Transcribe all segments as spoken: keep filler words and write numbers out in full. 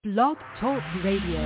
Blog Talk Radio.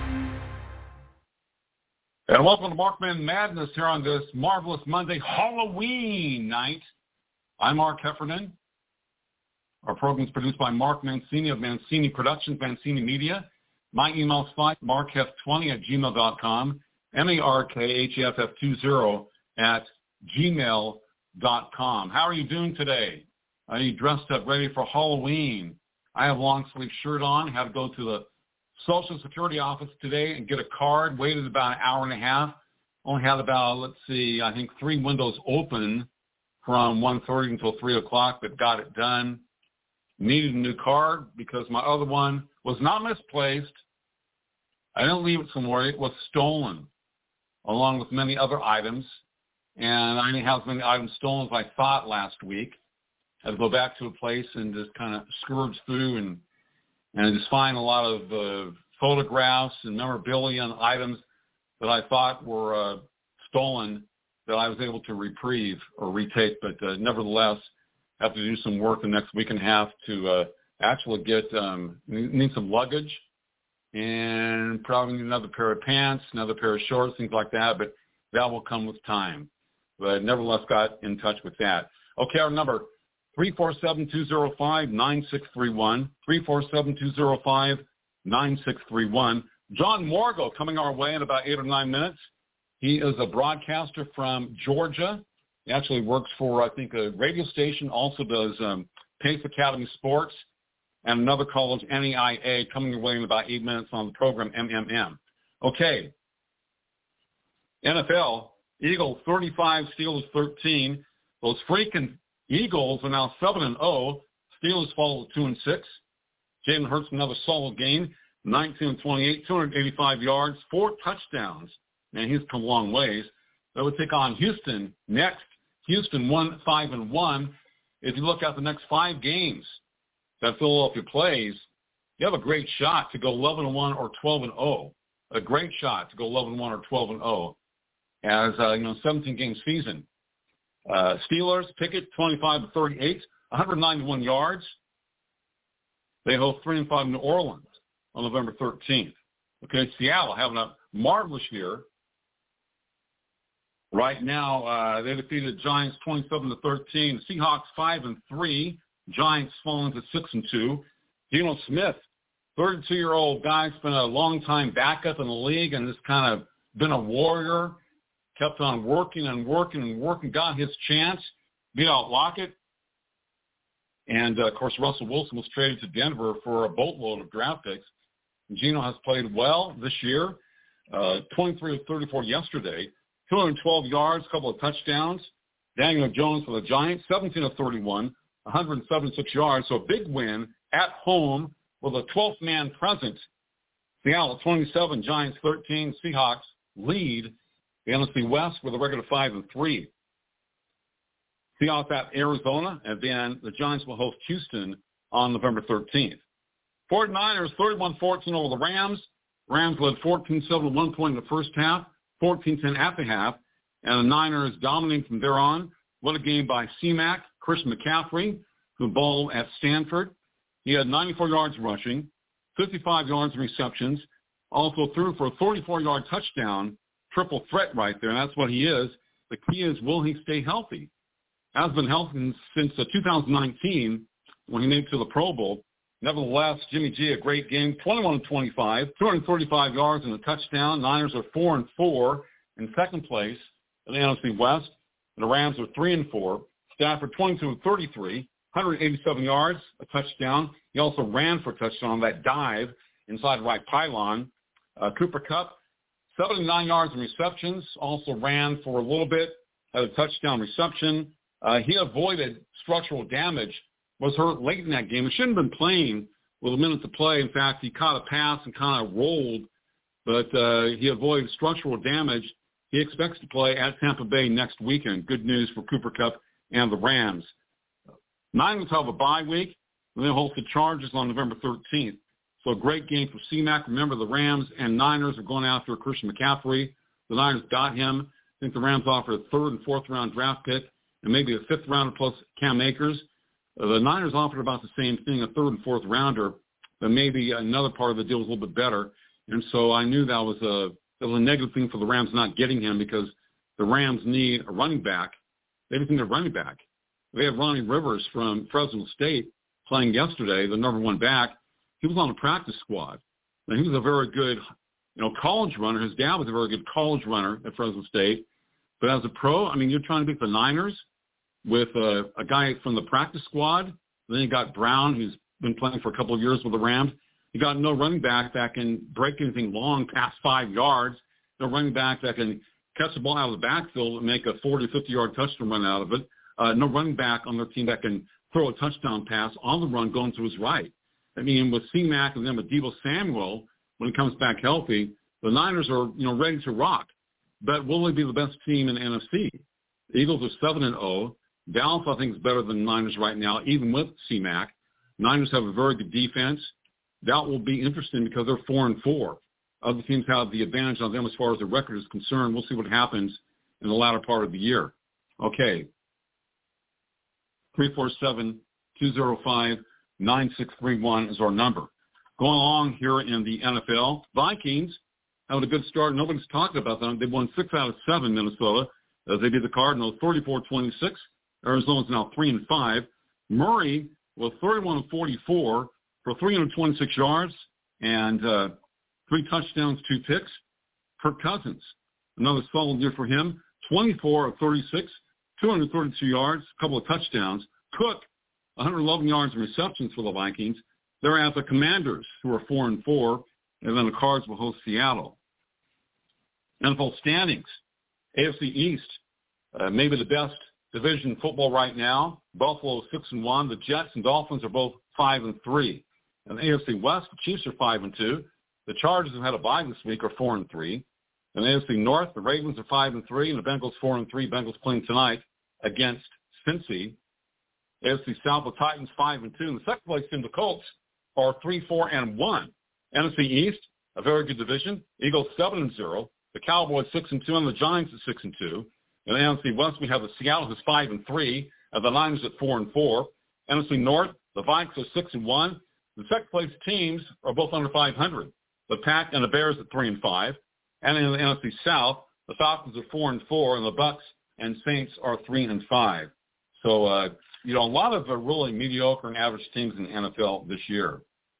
And welcome to Markman Madness here on this marvelous Monday, Halloween night. I'm Mark Heffernan. Our program is produced by Mark Mancini of Mancini Productions, Mancini Media. My email is mark f twenty at gmail dot com, M A R K H E F F twenty at gmail dot com. How are you doing today? Are you dressed up, ready for Halloween? I have a long-sleeve shirt on. Had to go to the Social Security office today and get a card. Waited about an hour and a half. Only had about, let's see, I think three windows open from one thirty until three o'clock, but got it done. Needed a new card because my other one was not misplaced. I didn't leave it somewhere. It was stolen, along with many other items. And I didn't have as many items stolen as I thought last week. I had to go back to a place and just kind of scourge through and and just find a lot of uh, photographs and memorabilia and items that I thought were uh, stolen that I was able to reprieve or retake. But uh, nevertheless, I have to do some work the next week and a half to uh, actually get, um, need some luggage and probably need another pair of pants, another pair of shorts, things like that. But that will come with time. But nevertheless, got in touch with that. Okay, our number, three four seven, two zero five, nine six three one, three four seven, two zero five, nine six three one. John Morgo coming our way in about eight or nine minutes. He is a broadcaster from Georgia. He actually works for, I think, a radio station, also does um, Pace Academy Sports, and another college, N E I A, coming your way in about eight minutes on the program, M M M. Okay, N F L, Eagles thirty-five, Steelers thirteen. Those freaking Eagles are now seven and oh. Steelers fall to two and six. Jalen Hurts another solid game, nineteen and twenty-eight, two hundred eighty-five yards, four touchdowns. Man, he's come a long ways. They would take on Houston next. Houston won five and one. If you look at the next five games that Philadelphia plays, you have a great shot to go eleven and one or twelve and oh. A great shot to go eleven and one or twelve and oh as uh, you know, seventeen game season. Uh, Steelers, Pickett, twenty-five to thirty-eight, one hundred ninety-one yards. They host three and five New Orleans on November thirteenth. Okay, Seattle having a marvelous year. Right now, uh, they defeated Giants twenty-seven to thirteen. Seahawks five and three. Giants falling to six and two. Geno Smith, thirty-two-year-old guy, has been a long-time backup in the league and just kind of been a warrior. Kept on working and working and working, got his chance, beat out Lockett. And, uh, of course, Russell Wilson was traded to Denver for a boatload of draft picks. And Geno has played well this year, uh, twenty-three of thirty-four yesterday, two hundred twelve yards, a couple of touchdowns. Daniel Jones for the Giants, seventeen of thirty-one, one hundred seventy-six yards. So a big win at home with a twelfth man present. Seattle twenty-seven, Giants thirteen, Seahawks lead the N F C West with a record of five and three. Seahawks at Arizona, and then the Giants will host Houston on November thirteenth. forty-niners thirty-one fourteen over the Rams. Rams led fourteen seven at one point in the first half, fourteen ten at the half, and the Niners dominating from there on. What a game by C-Mac, Christian McCaffrey, who balled at Stanford. He had ninety-four yards rushing, fifty-five yards receptions, also threw for a thirty-four yard touchdown. Triple threat right there, and that's what he is. The key is, will he stay healthy? Has been healthy since uh, two thousand nineteen when he made it to the Pro Bowl. Nevertheless, Jimmy G, a great game, twenty-one of twenty-five, two hundred thirty-five yards and a touchdown. Niners are four and four in second place in the N F C West. And the Rams are three and four. Stafford twenty-two of thirty-three, one hundred eighty-seven yards, a touchdown. He also ran for a touchdown on that dive inside the right pylon. Uh, Cooper Kupp, seventy-nine yards in receptions, also ran for a little bit, had a touchdown reception. Uh, he avoided structural damage, was hurt late in that game. He shouldn't have been playing with a minute to play. In fact, he caught a pass and kind of rolled, but uh, he avoided structural damage. He expects to play at Tampa Bay next weekend. Good news for Cooper Kupp and the Rams. Niners have a bye week, and they host the Chargers on November thirteenth. So a great game for C-Mac. Remember, the Rams and Niners are going after Christian McCaffrey. The Niners got him. I think the Rams offered a third and fourth round draft pick and maybe a fifth rounder plus Cam Akers. Uh, the Niners offered about the same thing, a third and fourth rounder. but maybe another part of the deal was a little bit better. And so I knew that was a, that was a negative thing for the Rams not getting him, because the Rams need a running back. They didn't need a running back. They had Ronnie Rivers from Fresno State playing yesterday, the number one back. He was on the practice squad. And he was a very good, you know, college runner. His dad was a very good college runner at Fresno State. But as a pro, I mean, you're trying to beat the Niners with a, a guy from the practice squad. Then you got Brown, who's been playing for a couple of years with the Rams. You got no running back that can break anything long past five yards. No running back that can catch the ball out of the backfield and make a forty, fifty-yard touchdown run out of it. Uh, no running back on their team that can throw a touchdown pass on the run going to his right. I mean, with C-Mac and then with Deebo Samuel, when he comes back healthy, the Niners are, you know, ready to rock. But will they be the best team in the N F C? The Eagles are seven and oh. Dallas, I think, is better than the Niners right now, even with C-Mac. Niners have a very good defense. That will be interesting because they're four and four. Other teams have the advantage on them as far as the record is concerned. We'll see what happens in the latter part of the year. Okay. three four seven, two oh five, nine six three one is our number. Going along here in the N F L, Vikings having a good start. Nobody's talking about them. They won six out of seven, Minnesota, as they beat the Cardinals thirty-four twenty-six. Arizona's now three and five. Murray was thirty-one and forty-four for three hundred twenty-six yards and uh, three touchdowns, two picks. Kirk Cousins, another solid year for him, twenty-four of thirty-six, two hundred thirty-two yards, a couple of touchdowns. Cook, one hundred eleven yards and receptions for the Vikings. They're at the Commanders, who are four and four, and then the Cards will host Seattle. N F L standings, A F C East, uh, maybe the best division in football right now. Buffalo six and one. The Jets and Dolphins are both five and three. And the A F C West, the Chiefs are five and two. The Chargers have had a bye this week, are four and three. In the A F C North, the Ravens are five and three, and the Bengals four and three. Bengals playing tonight against Cincy. A F C South, the Titans five and two, and the second place team, the Colts, are three, four, and one. N F C East, a very good division. Eagles seven and zero. The Cowboys six and two, and the Giants at six and two. In the N F C West, we have the Seattle who's five and three, and the Niners at four and four. N F C North, the Vikings are six and one. The second place teams are both under five hundred. The Pack and the Bears at three and five. And in the N F C South, the Falcons are four and four, and the Bucks and Saints are three and five. So, uh, you know, a lot of uh, really mediocre and average teams in the N F L this year.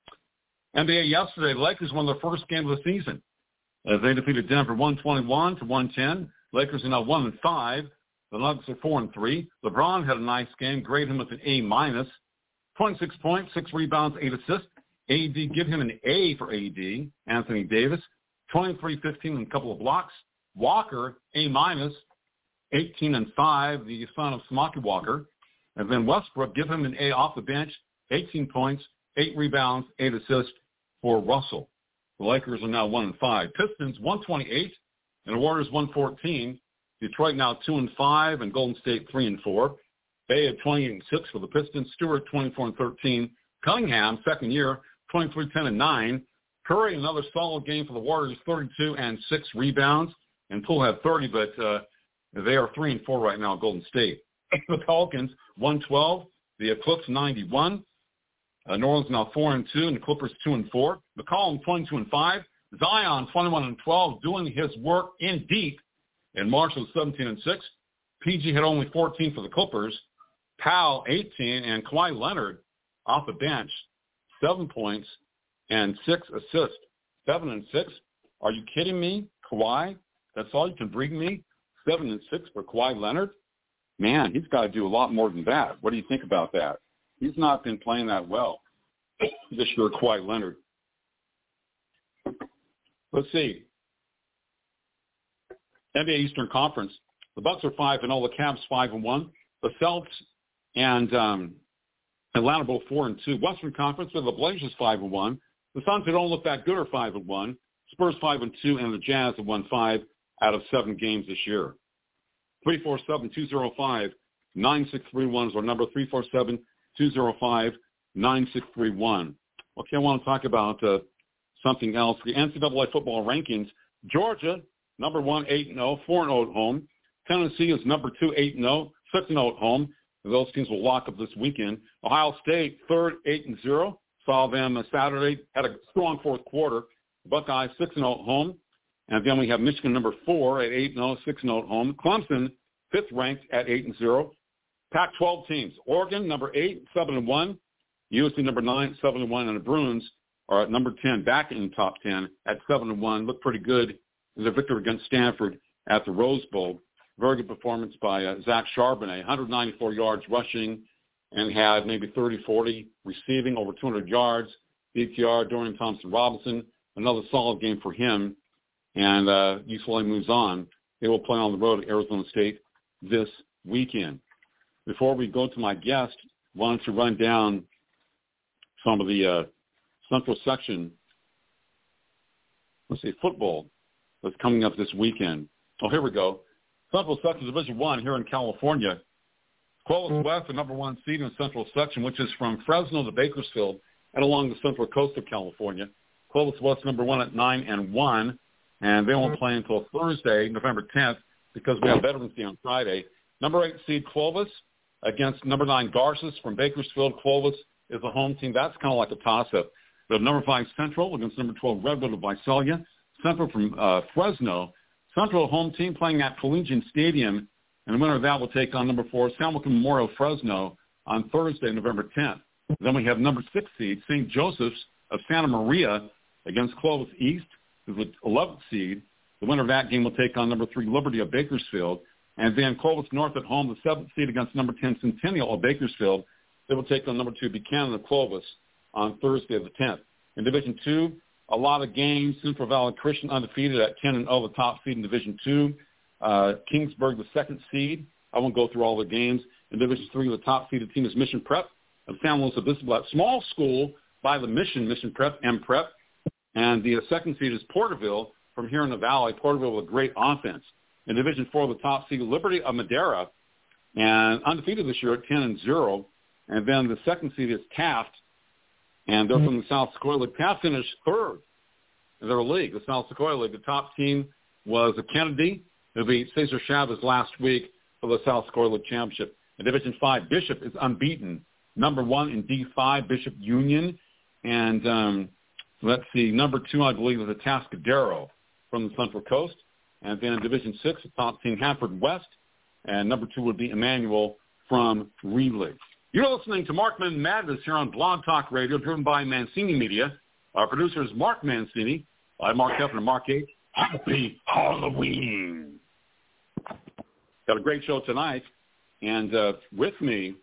N B A yesterday, the Lakers won their first game of the season as they defeated Denver one twenty-one to one ten. Lakers are now one and five. The Nuggets are four and three. LeBron had a nice game. Grade him with an A minus. twenty-six points, six rebounds, eight assists. A D, give him an A for A D. Anthony Davis, twenty-three, fifteen, and a couple of blocks. Walker, A minus, eighteen and five, the son of Smokey Walker. And then Westbrook, give him an A off the bench, eighteen points, eight rebounds, eight assists for Russell. The Lakers are now one and five. Pistons, one twenty-eight, and the Warriors, one fourteen. Detroit now two and five, and Golden State three and four. Bay at twenty-eight and six for the Pistons. Stewart, twenty-four and thirteen. Cunningham, second year, twenty-three, ten, and nine. Curry, another solid game for the Warriors, thirty-two and six rebounds. And Poole had thirty, but uh, they are three and four right now at Golden State. The Pelicans, one twelve. The Eclipse, ninety-one. Uh, New Orleans now four and two, and the Clippers two and four. McCollum, twenty-two and five. Zion, twenty-one and twelve, doing his work in deep. And Marshall, seventeen and six. P G had only fourteen for the Clippers. Powell, eighteen, and Kawhi Leonard off the bench, seven points and six assists. Seven and six. Are you kidding me, Kawhi? That's all you can bring me? Seven and six for Kawhi Leonard? Man, he's got to do a lot more than that. What do you think about that? He's not been playing that well this year, Kawhi Leonard. Let's see. N B A Eastern Conference. The Bucks are five and all. The Cavs five and one. The Celtics and um, Atlanta both four and two. Western Conference, with the Blazers five and one. The Suns, who don't look that good, are five and one. Spurs five and two, and the Jazz have won five out of seven games this year. Three four seven two zero five nine six three one is our number. Three four seven two zero five nine six three one. Okay, I want to talk about uh, something else. The N C double A football rankings. Georgia, number one, eight and zero, four and zero at home. Tennessee is number two, eight and zero, six and zero at home. Those teams will lock up this weekend. Ohio State, third, eight and zero, Saw them uh, Saturday, had a strong fourth quarter. Buckeyes six and oh at home. And then we have Michigan number four at eight and oh, six and oh at home. Clemson, fifth ranked at eight and oh. Pac twelve teams. Oregon, number eight, seven and one. U S C number nine, seven and one. And the Bruins are at number ten, back in the top ten at seven and one. Look pretty good in the victory against Stanford at the Rose Bowl. Very good performance by uh, Zach Charbonnet, one hundred ninety-four yards rushing and had maybe thirty, forty receiving, over two hundred yards. D T R, Dorian Thompson-Robinson, another solid game for him. And uh, U C L A moves on. They will play on the road at Arizona State this weekend. Before we go to my guest, wanted to run down some of the uh, Central Section, let's see, football that's coming up this weekend. Oh, here we go. Central Section Division One here in California. Clovis West, the number one seed in the Central Section, which is from Fresno to Bakersfield and along the central coast of California. Clovis West number one at nine and one, and they won't play until Thursday, November tenth, because we have Veterans Day on Friday. Number eight seed Clovis against number nine Garces from Bakersfield. Clovis is a home team. That's kind of like a toss-up. The number five Central against number twelve Redwood of Visalia. Central from uh, Fresno. Central home team playing at Collegian Stadium, and the winner of that will take on number four San Joaquin Memorial Fresno on Thursday, November tenth. Then we have number six seed Saint Joseph's of Santa Maria against Clovis East, who's the eleventh seed. The winner of that game will take on number three Liberty of Bakersfield. And then Clovis North at home, the seventh seed against number ten Centennial of Bakersfield. They will take on number two Buchanan of Clovis on Thursday the tenth. In Division two, a lot of games. Central Valley Christian undefeated at ten and oh, the top seed in Division two. Uh, Kingsburg, the second seed. I won't go through all the games. In Division three, the top seeded team is Mission Prep of San Luis Obispo, that small school by the Mission, Mission Prep, M Prep. And the uh, second seed is Porterville from here in the Valley. Porterville with a great offense. In Division four, the top seed, Liberty of Madera, and undefeated this year at ten and oh. And then the second seed is Taft, and they're from the South Sequoia League. Taft finished third in their league, the South Sequoia League. The top team was the Kennedy, who beat Cesar Chavez last week for the South Sequoia League Championship. In Division five, Bishop is unbeaten, number one in D five, Bishop Union. And um, let's see, number two, I believe, is Atascadero from the Central Coast. And then in Division six, the top team, Hanford West. And number two would be Emmanuel from Reedley. You're listening to Markman Madness here on Blog Talk Radio, driven by Mancini Media. Our producer is Mark Mancini. I'm Mark Hefner, Mark H. Happy Halloween. Got a great show tonight. And uh, with me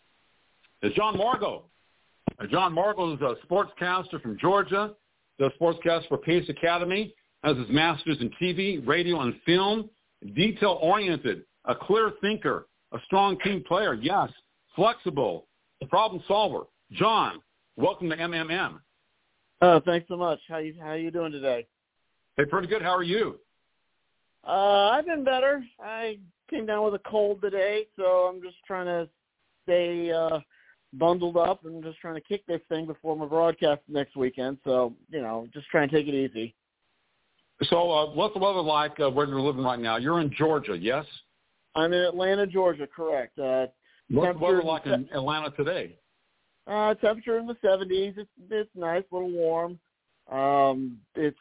is John Margo. Uh, John Margo is a sportscaster from Georgia, does sportscast for Pace Academy, has his master's in T V, radio, and film, detail-oriented, a clear thinker, a strong team player, yes, flexible, a problem solver. John, welcome to M M M. Oh, thanks so much. How you how you doing today? Hey, pretty good. How are you? Uh, I've been better. I came down with a cold today, so I'm just trying to stay uh, bundled up and just trying to kick this thing before my broadcast next weekend. So, you know, just trying to take it easy. So uh, what's the weather like uh, where you're living right now? You're in Georgia, yes? I'm in Atlanta, Georgia, correct. Uh, what's the weather like in Atlanta today? Uh, temperature in the seventies. It's it's nice, a little warm. Um, it's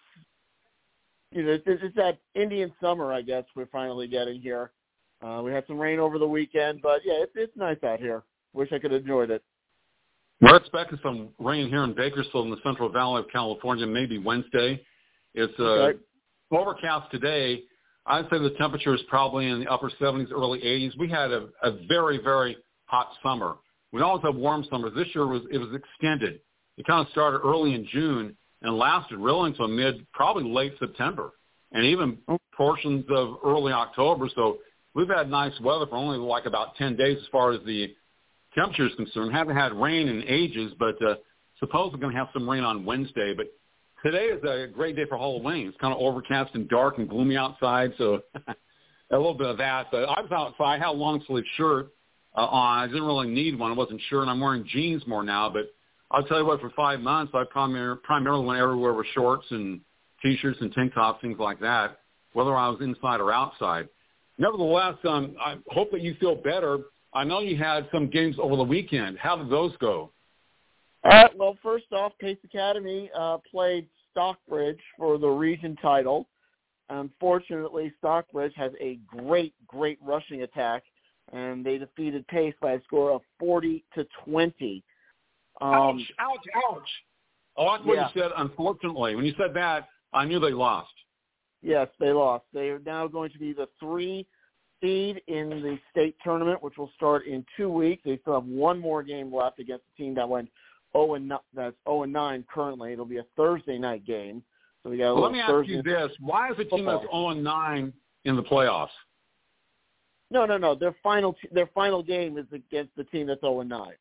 you know it's, it's that Indian summer, I guess we're finally getting here. Uh, we had some rain over the weekend, but yeah, it's it's nice out here. Wish I could have enjoyed it. We're expecting some rain here in Bakersfield in the Central Valley of California, maybe Wednesday. It's uh, okay. overcast today. I'd say the temperature is probably in the upper seventies, early eighties. We had a, a very, very hot summer. We always have warm summers. This year was it was extended. It kind of started early in June and lasted really until mid, probably late September, and even portions of early October. So we've had nice weather for only like about ten days as far as the temperature is concerned. Haven't had rain in ages, but uh, suppose we're going to have some rain on Wednesday. But today is a great day for Halloween. It's kind of overcast and dark and gloomy outside, so a little bit of that. But I was outside. I had a long-sleeve shirt uh, on. I didn't really need one. I wasn't sure, and I'm wearing jeans more now. But I'll tell you what, for five months, I primar- primarily went everywhere with shorts and T-shirts and tank tops, things like that, whether I was inside or outside. Nevertheless, um, I hope that you feel better. I know you had some games over the weekend. How did those go? All right, well, first off, Pace Academy uh, played Stockbridge for the region title. Unfortunately, Stockbridge has a great, great rushing attack, and they defeated Pace by a score of forty to twenty. Um, ouch, ouch, ouch. I like what yeah. you said, unfortunately. When you said that, I knew they lost. Yes, they lost. They are now going to be the three seed in the state tournament, which will start in two weeks. They still have one more game left against a team that went oh and that's oh and nine currently. It'll be a Thursday night game. So we got a well, let me ask Thursday you this: why is a team that's oh and nine in the playoffs? No, no, no. Their final their final game is against the team that's oh and nine.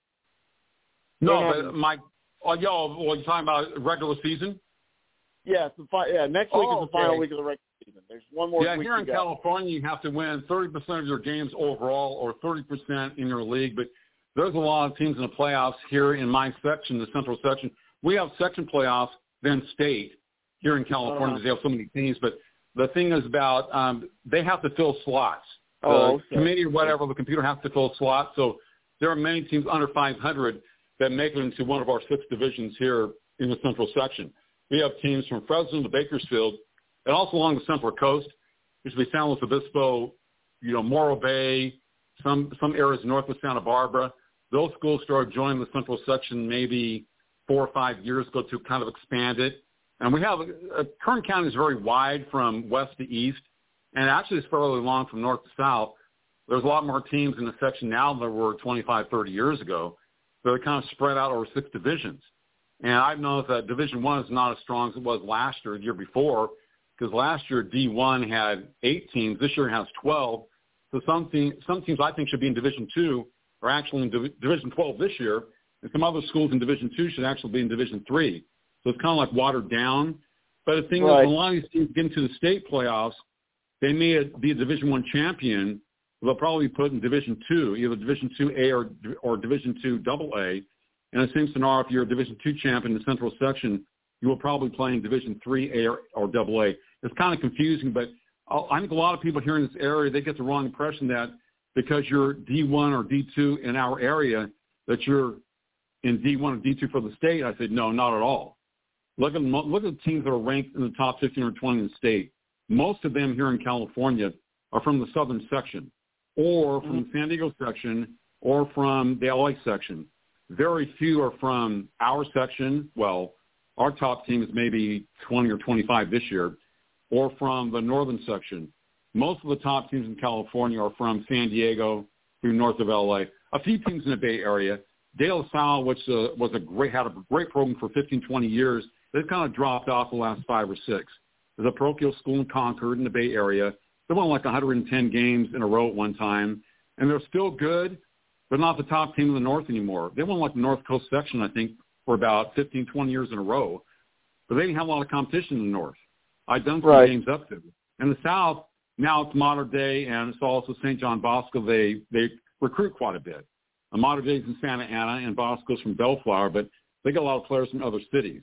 No, having, but my oh, yo, well, you're talking about regular season? Yeah, it's the fi- yeah. Next week oh, is the okay. final week of the regular season. There's one more. Yeah, week here to in go. California, you have to win thirty percent of your games overall, or thirty percent in your league. But there's a lot of teams in the playoffs here in my section, the Central section. We have section playoffs, then state here in California because uh-huh. they have so many teams. But the thing is about um, they have to fill slots. Oh, the okay. committee or whatever, the computer has to fill slots. So there are many teams under five hundred that make it into one of our six divisions here in the Central section. We have teams from Fresno to Bakersfield, and also along the Central Coast, which would be San Luis Obispo, you know, Morro Bay, some some areas north of Santa Barbara. Those schools started joining the Central section maybe four or five years ago to kind of expand it. And we have uh, Kern County is very wide from west to east, and actually it's fairly long from north to south. There's a lot more teams in the section now than there were twenty-five, thirty years ago. So they're kind of spread out over six divisions. And I've noticed that Division One is not as strong as it was last year, the year before, because last year D one had eight teams. This year it has twelve. So some, te- some teams I think should be in Division Two are actually in Div- Division twelve this year, and some other schools in Division Two should actually be in Division Three. So it's kind of like watered down. But the thing right. is, a lot of these teams get into the state playoffs, they may be a Division One champion. They'll probably be put in Division Two, either Division Two A or or Division Two Double A. In the same scenario, if you're a Division Two champion in the Central section, you will probably play in Division Three A or, or Double A. It's kind of confusing, but I think a lot of people here in this area, they get the wrong impression that because you're D one or D two in our area, that you're in D one or D two for the state. I said, no, not at all. Look at look at the teams that are ranked in the top fifteen or twenty in the state. Most of them here in California are from the southern section, or from the San Diego section, or from the L A section. Very few are from our section. Well, our top team is maybe twenty or twenty-five this year, or from the northern section. Most of the top teams in California are from San Diego through north of L A. A few teams in the Bay Area. De La Salle, which uh, was a great had a great program for fifteen, twenty years, they've kind of dropped off the last five or six. There's a parochial school in Concord in the Bay Area. They won like one hundred ten games in a row at one time, and they're still good, but not the top team in the North anymore. They won like the North Coast section, I think, for about fifteen, twenty years in a row, but they didn't have a lot of competition in the North. I've done some right. games up there. In the South, now it's Modern Day, and it's also Saint John Bosco. They they recruit quite a bit. Modern Day's in Santa Ana, and Bosco's from Bellflower, but they get a lot of players from other cities.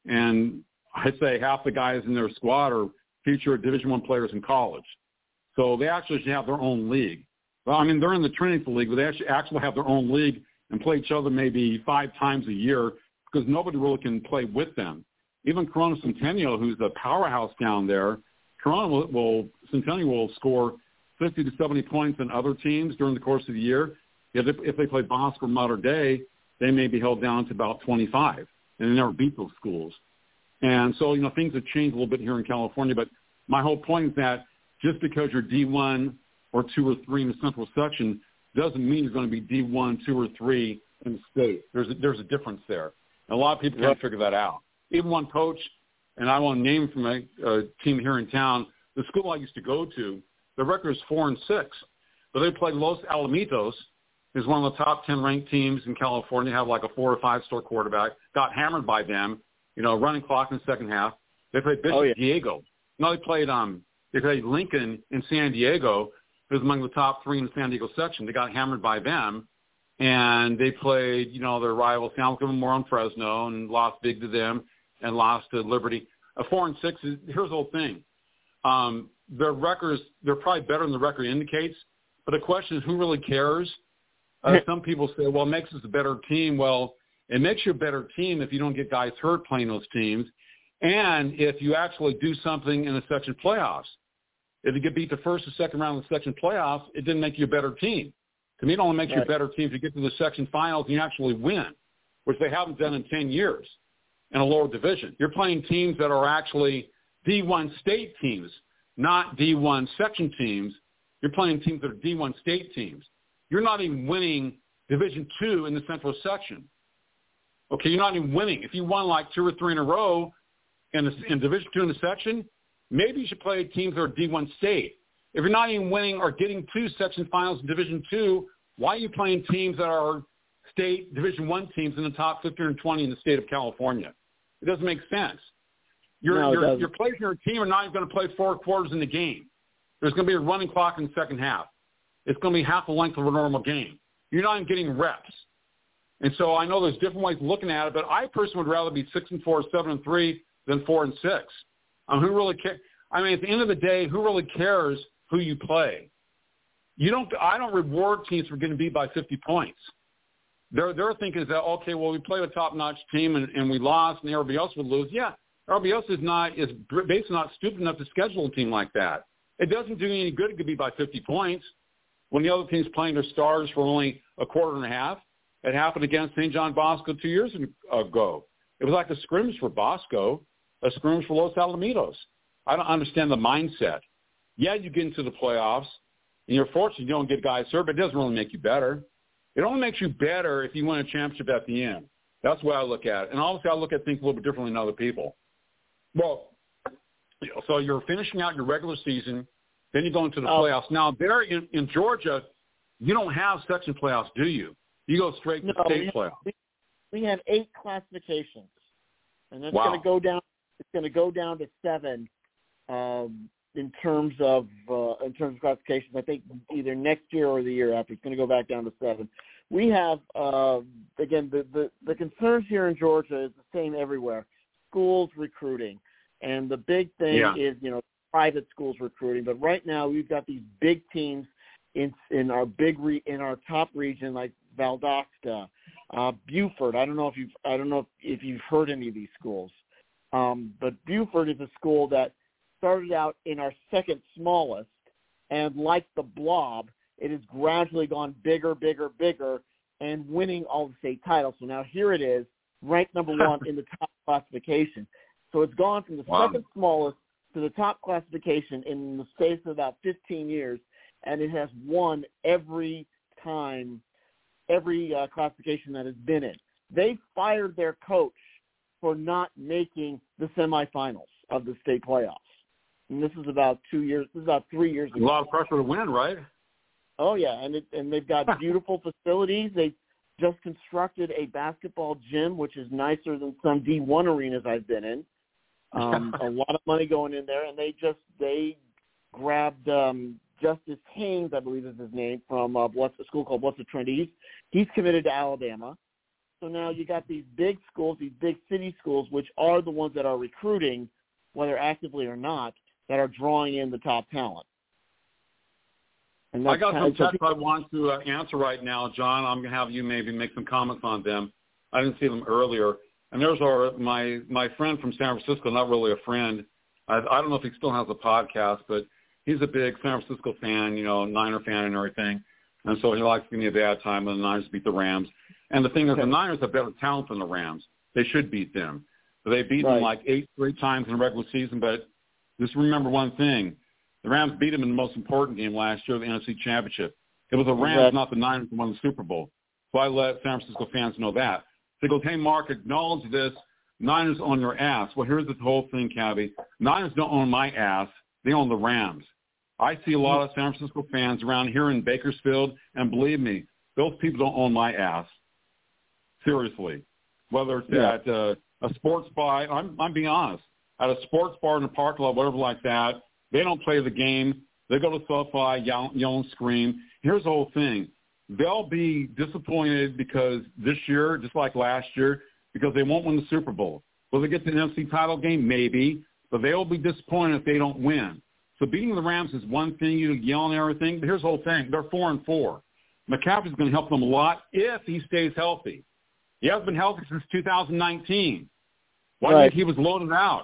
And I'd say half the guys in their squad are future Division One players in college. So they actually should have their own league. Well, I mean, they're in the Trinity League, but they actually actually have their own league and play each other maybe five times a year because nobody really can play with them. Even Corona Centennial, who's a powerhouse down there, Corona will, will Centennial will score fifty to seventy points in other teams during the course of the year. If, if they play Bosco or Modern Day, they may be held down to about twenty-five, and they never beat those schools. And so, you know, things have changed a little bit here in California, but my whole point is that just because you're D one or two or three in the Central section doesn't mean you're going to be D one, two, or three in the state. There's a, there's a difference there. And a lot of people can't figure that out. Even one coach, and I won't name from a, a team here in town, the school I used to go to, the record is four and six, but they played Los Alamitos, who's one of the top ten ranked teams in California, have like a four or five star quarterback, got hammered by them, you know, running clock in the second half. They played Bishop oh, yeah. Diego. No, they played um, they played Lincoln in San Diego, who's among the top three in the San Diego section. They got hammered by them, and they played, you know, their rival San Luis more on Fresno and lost big to them and lost to Liberty. A four and six is here's the whole thing. Um, their records, they're probably better than the record indicates, but the question is who really cares? Uh, some people say, well, it makes us a better team. Well, It makes you a better team if you don't get guys hurt playing those teams, and if you actually do something in the section playoffs. If you get beat the first or second round of the section playoffs, it didn't make you a better team. To me, it only makes right. you a better team if you get to the section finals and you actually win, which they haven't done in ten years in a lower division. You're playing teams that are actually D one state teams, not D one section teams. You're playing teams that are D one state teams. You're not even winning Division two in the Central section. Okay, you're not even winning. If you won like two or three in a row in, the, in Division two in the section, maybe you should play teams that are D one state. If you're not even winning or getting two section finals in Division two, why are you playing teams that are state Division one teams in the top fifteen or twenty in the state of California? It doesn't make sense. Your, no, your, your players in your team are not even going to play four quarters in the game. There's going to be a running clock in the second half. It's going to be half the length of a normal game. You're not even getting reps. And so I know there's different ways of looking at it, but I personally would rather be six and four, seven and three than four and six. Um, who really cares? I mean, at the end of the day, who really cares who you play? You don't. I don't reward teams for getting beat by fifty points. They're they're thinking that okay, well, we played a top-notch team and, and we lost, and everybody else would lose. Yeah, everybody else is not is basically not stupid enough to schedule a team like that. It doesn't do you any good to get beat by fifty points when the other team's playing their stars for only a quarter and a half. It happened against Saint John Bosco two years ago. It was like a scrimmage for Bosco, a scrimmage for Los Alamitos. I don't understand the mindset. Yeah, you get into the playoffs, and you're fortunate you don't get guys hurt, but it doesn't really make you better. It only makes you better if you win a championship at the end. That's the way I look at it. And obviously I look at things a little bit differently than other people. Well, so you're finishing out your regular season, then you go into the oh. playoffs. Now, there in, in Georgia, you don't have section playoffs, do you? You go straight to no, state we, playoffs. We, we have eight classifications, and it's wow. going to go down. It's going to go down to seven um, in terms of uh, in terms of classifications. I think either next year or the year after, it's going to go back down to seven. We have uh, again the, the the concerns here in Georgia is the same everywhere. Schools recruiting, and the big thing yeah. is you know private schools recruiting. But right now we've got these big teams in in our big re, in our top region like Valdosta, uh, Buford. I don't know if you've I don't know if, if you've heard any of these schools, um, but Buford is a school that started out in our second smallest, and like the Blob, it has gradually gone bigger, bigger, bigger, and winning all the state titles. So now here it is, ranked number one in the top classification. So it's gone from the wow. second smallest to the top classification in the space of about fifteen years, and it has won every time, every uh, classification that has been in. They fired their coach for not making the semifinals of the state playoffs. And this is about two years, this is about three years ago. A lot of pressure to win, right? Oh, yeah, and it, and they've got beautiful facilities. They just constructed a basketball gym, which is nicer than some D one arenas I've been in. Um, a lot of money going in there, and they just they grabbed um, Justice Haynes, I believe is his name, from uh, Blessed, a school called Blessed Trinity. He's, he's committed to Alabama. So now you got these big schools, these big city schools, which are the ones that are recruiting, whether actively or not, that are drawing in the top talent. I got some texts I want to uh, answer right now, John. I'm going to have you maybe make some comments on them. I didn't see them earlier. And there's our my my friend from San Francisco, not really a friend. I, I don't know if he still has a podcast, but he's a big San Francisco fan, you know, Niner fan and everything. And so he likes to give me a bad time when the Niners beat the Rams. And the thing is, the Niners have better talent than the Rams. They should beat them. But they beat right. them like eight straight times in the regular season. But just remember one thing. The Rams beat them in the most important game last year, the N F C Championship. It was the Rams, exactly. not the Niners, who won the Super Bowl. So I let San Francisco fans know that. They go, hey, Mark, acknowledge this. Niners own your ass. Well, here's the whole thing, Cabby. Niners don't own my ass. They own the Rams. I see a lot of San Francisco fans around here in Bakersfield, and believe me, those people don't own my ass. Seriously. Whether it's yeah. at uh, a sports bar, I'm, I'm being honest, at a sports bar in a parking lot, whatever like that, they don't play the game. They go to SoFi, yell, yell and scream. Here's the whole thing. They'll be disappointed because this year, just like last year, because they won't win the Super Bowl. Will they get the N F C title game? Maybe. But they'll be disappointed if they don't win. So beating the Rams is one thing, you yell and everything. But here's the whole thing. They're four and four. McCaffrey's going to help them a lot if he stays healthy. He hasn't been healthy since two thousand nineteen. Why Right. do you think he was loaded out?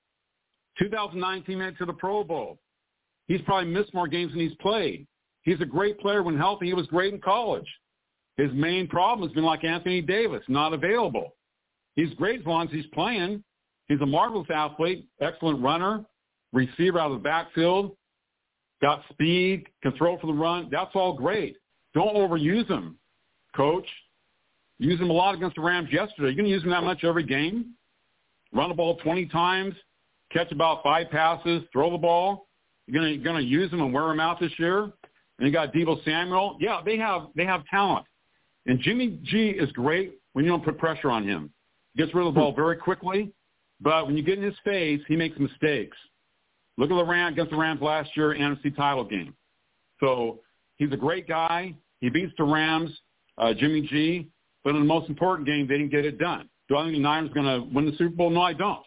two thousand nineteen made it to the Pro Bowl. He's probably missed more games than he's played. He's a great player when healthy. He was great in college. His main problem has been like Anthony Davis, not available. He's great as long as he's playing. He's a marvelous athlete, excellent runner, receiver out of the backfield, got speed, can throw for the run. That's all great. Don't overuse him, coach. Use him a lot against the Rams yesterday. You're going to use him that much every game? Run the ball twenty times, catch about five passes, throw the ball. You're going to, you're going to use him and wear him out this year? And you got Deebo Samuel. Yeah, they have they have talent. And Jimmy G is great when you don't put pressure on him. He gets rid of the ball very quickly, but when you get in his face, he makes mistakes. Look at the Rams against the Rams last year, N F C title game. So he's a great guy. He beats the Rams, uh, Jimmy G. But in the most important game, they didn't get it done. Do I think the Niners are going to win the Super Bowl? No, I don't.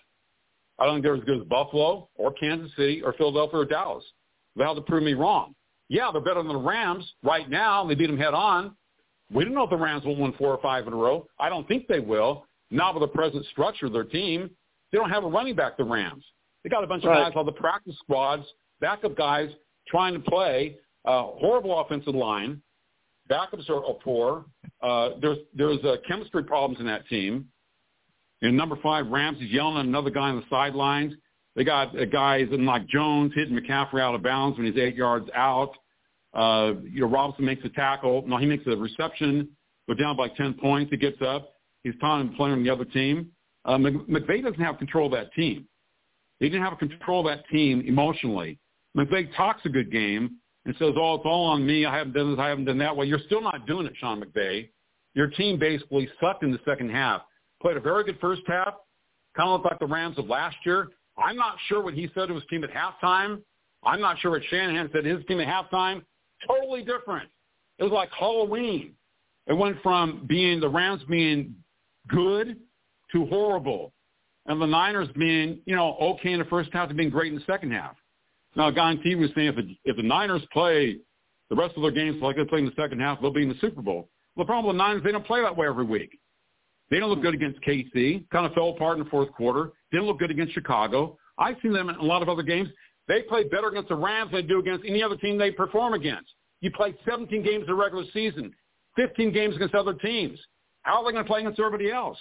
I don't think they're as good as Buffalo or Kansas City or Philadelphia or Dallas. They'll have to prove me wrong. Yeah, they're better than the Rams right now. They beat them head on. We don't know if the Rams will win four or five in a row. I don't think they will, not with the present structure of their team. They don't have a running back, the Rams. They got a bunch of Right. guys on the practice squads, backup guys trying to play, uh, horrible offensive line. Backups are, are poor. Uh, there's there's uh, chemistry problems in that team. And number five, Ramsey's yelling at another guy on the sidelines. They got uh, guys like Jones hitting McCaffrey out of bounds when he's eight yards out. Uh, you know, Robinson makes a tackle. No, he makes a reception. Go down by ten points. He gets up. He's taunting the player on the other team. Uh, McVay doesn't have control of that team. He didn't have control of that team emotionally. McVay talks a good game and says, oh, it's all on me. I haven't done this. I haven't done that. Well, you're still not doing it, Sean McVay. Your team basically sucked in the second half. Played a very good first half. Kind of looked like the Rams of last year. I'm not sure what he said to his team at halftime. I'm not sure what Shanahan said to his team at halftime. Totally different. It was like Halloween. It went from being the Rams being good to horrible. And the Niners being, you know, okay in the first half to being great in the second half. Now, a guy on T V was saying if the, if the Niners play the rest of their games like they play in the second half, they'll be in the Super Bowl. Well, the problem with the Niners, they don't play that way every week. They don't look good against K C. Kind of fell apart in the fourth quarter. Didn't look good against Chicago. I've seen them in a lot of other games. They play better against the Rams than they do against any other team they perform against. You play seventeen games in the regular season, fifteen games against other teams. How are they going to play against everybody else?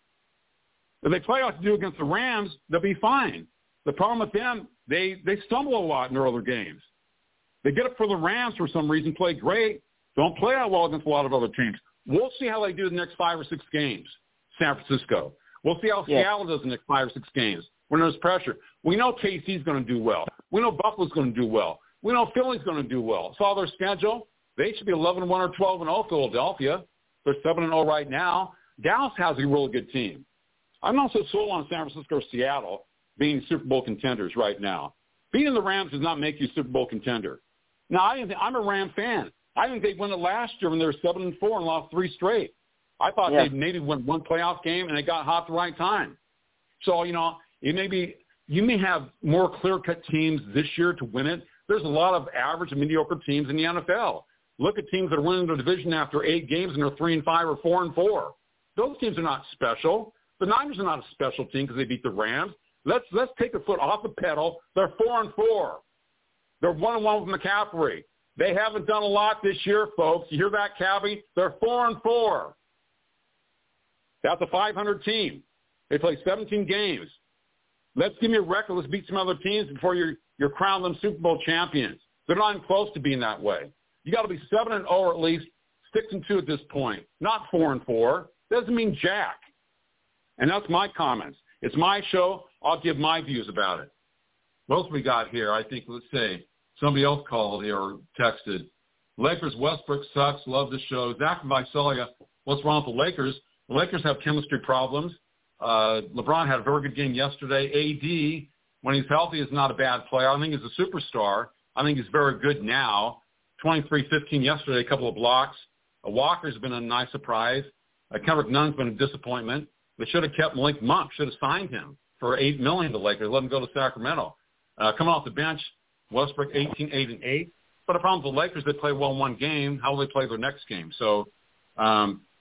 If they play like they do against the Rams, they'll be fine. The problem with them, they, they stumble a lot in their other games. They get up for the Rams for some reason, play great, don't play that well against a lot of other teams. We'll see how they do the next five or six games, San Francisco. We'll see how Yeah. Seattle does the next five or six games when there's pressure. We know K C's going to do well. We know Buffalo's going to do well. We know Philly's going to do well. Saw their schedule. They should be eleven and one or twelve and oh, Philadelphia. They're seven and oh right now. Dallas has a really good team. I'm not so sold on San Francisco or Seattle being Super Bowl contenders right now. Beating the Rams does not make you a Super Bowl contender. Now, I didn't think, I'm a Ram fan. I think they'd win it last year when they were seven and four and lost three straight. I thought Yeah. they'd maybe win one playoff game, and they got hot at the right time. So, you know, it may be, you may have more clear-cut teams this year to win it. There's a lot of average and mediocre teams in the N F L. Look at teams that are winning their division after eight games and they're three and five or four and four. Those teams are not special. The Niners are not a special team because they beat the Rams. Let's let's take a foot off the pedal. They're four and four. They're one and one with McCaffrey. They haven't done a lot this year, folks. You hear that, Cabby? They're four and four. That's a five hundred team. They play seventeen games. Let's give me a record. Let's beat some other teams before you're you're crowned them Super Bowl champions. They're not even close to being that way. You got to be seven and zero or at least six and two at this point. Not four and four. Doesn't mean jack. And that's my comments. It's my show. I'll give my views about it. What else we got here? I think, let's say, somebody else called here or texted. Lakers, Westbrook sucks. Love the show. Zach Visalia, what's wrong with the Lakers? The Lakers have chemistry problems. Uh, LeBron had a very good game yesterday. A D, when he's healthy, is not a bad player. I think he's a superstar. I think he's very good now. twenty-three fifteen yesterday, a couple of blocks. Uh, Walker's been a nice surprise. Uh, Kendrick Nunn's been a disappointment. They should have kept Malik Monk, should have signed him for eight million dollars to Lakers, let him go to Sacramento. Uh, coming off the bench, Westbrook eighteen, eight, and eight. But the problem with the Lakers, they play well one game. How will they play their next game? So um,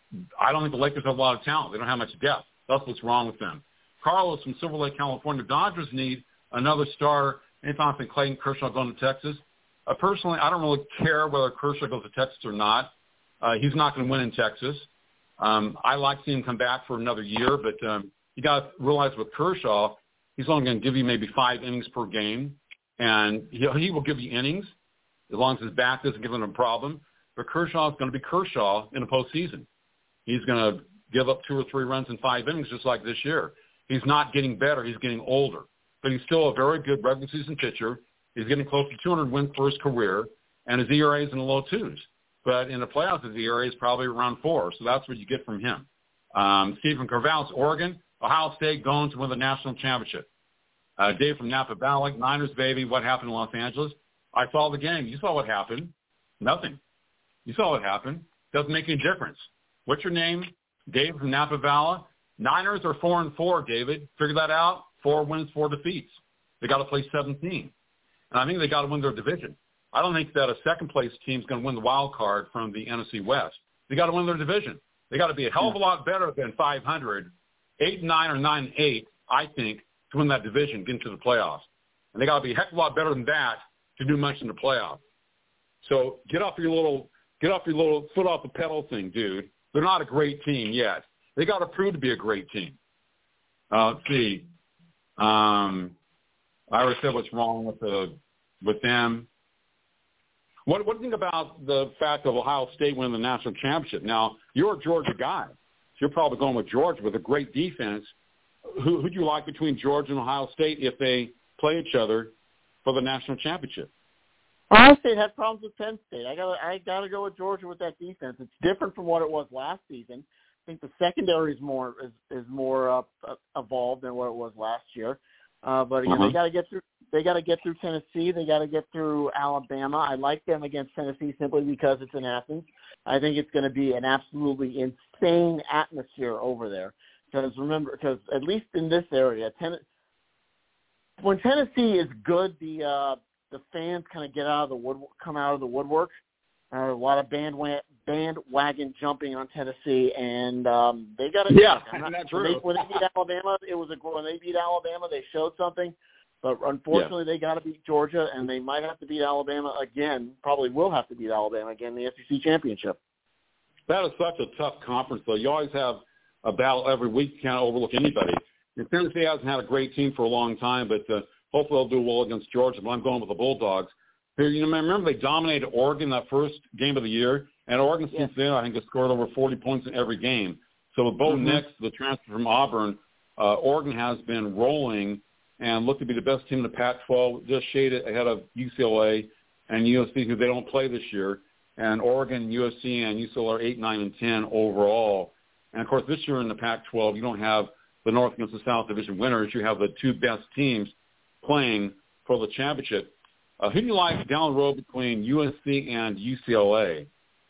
I don't think the Lakers have a lot of talent. They don't have much depth. That's what's wrong with them. Carlos from Silver Lake, California. Dodgers need another starter. Anytime I think Clayton Kershaw going to Texas. Uh, personally, I don't really care whether Kershaw goes to Texas or not. Uh, he's not going to win in Texas. Um, I like seeing him come back for another year, but um, you got to realize with Kershaw, he's only going to give you maybe five innings per game, and he, he will give you innings as long as his back doesn't give him a problem. But Kershaw is going to be Kershaw in the postseason. He's going to give up two or three runs in five innings just like this year. He's not getting better. He's getting older. But he's still a very good regular season pitcher. He's getting close to two hundred wins for his career, and his E R A is in the low twos. But in the playoffs, his E R A is probably around four, so that's what you get from him. Um, Stephen Corvallis, Oregon, Ohio State going to win the national championship. Uh, Dave from Napa Valley, Niners, baby, what happened in Los Angeles? I saw the game. You saw what happened. Nothing. You saw what happened. Doesn't make any difference. What's your name? Dave from Napa Valley. Niners are four and four, David. Figure that out. Four wins, four defeats. They got to play seventeen. And I think they got to win their division. I don't think that a second-place team is going to win the wild card from the N F C West. They got to win their division. They got to be a hell of a lot better than five hundred, eight and nine or nine and eight, I think, to win that division, get into the playoffs. And they got to be a heck of a lot better than that to do much in the playoffs. So get off your little, get off your little foot off the pedal thing, dude. They're not a great team yet. They got to prove to be a great team. Uh, let's see. Um, I already said what's wrong with the with them. What, what do you think about the fact of Ohio State winning the national championship? Now, you're a Georgia guy. So you're probably going with Georgia with a great defense. Who who do you like between Georgia and Ohio State if they play each other for the national championship? Ohio State had problems with Penn State. I got I got to go with Georgia with that defense. It's different from what it was last season. I think the secondary is more is, is more uh, evolved than what it was last year. Uh, but again, uh-huh. they got to get through. They got to get through Tennessee. They got to get through Alabama. I like them against Tennessee simply because it's in Athens. I think it's going to be an absolutely insane atmosphere over there. Because remember, because at least in this area, ten- when Tennessee is good, the uh, the fans kind of get out of the wood, come out of the woodwork. Uh, a lot of bandwagon, bandwagon jumping on Tennessee, and um, they got to. Yeah, not, that's when true. they, when they beat Alabama, it was a when they beat Alabama, they showed something. But unfortunately, yeah. they got to beat Georgia, and they might have to beat Alabama again. Probably will have to beat Alabama again in the S E C championship. That is such a tough conference, though. You always have a battle every week. You can't overlook anybody. And Tennessee hasn't had a great team for a long time, but uh, hopefully they'll do well against Georgia. But I'm going with the Bulldogs. Here, you know, remember they dominated Oregon that first game of the year, and Oregon since then I think has scored over forty points in every game. So with Bo mm-hmm. Nix, the transfer from Auburn, uh, Oregon has been rolling and looked to be the best team in the Pac twelve, just shaded ahead of U C L A and U S C, who they don't play this year. And Oregon, U S C, and U C L A are eight, nine, and ten overall. And, of course, this year in the Pac twelve, you don't have the North against the South Division winners. You have the two best teams playing for the championship. Uh, who do you like down the road between U S C and U C L A?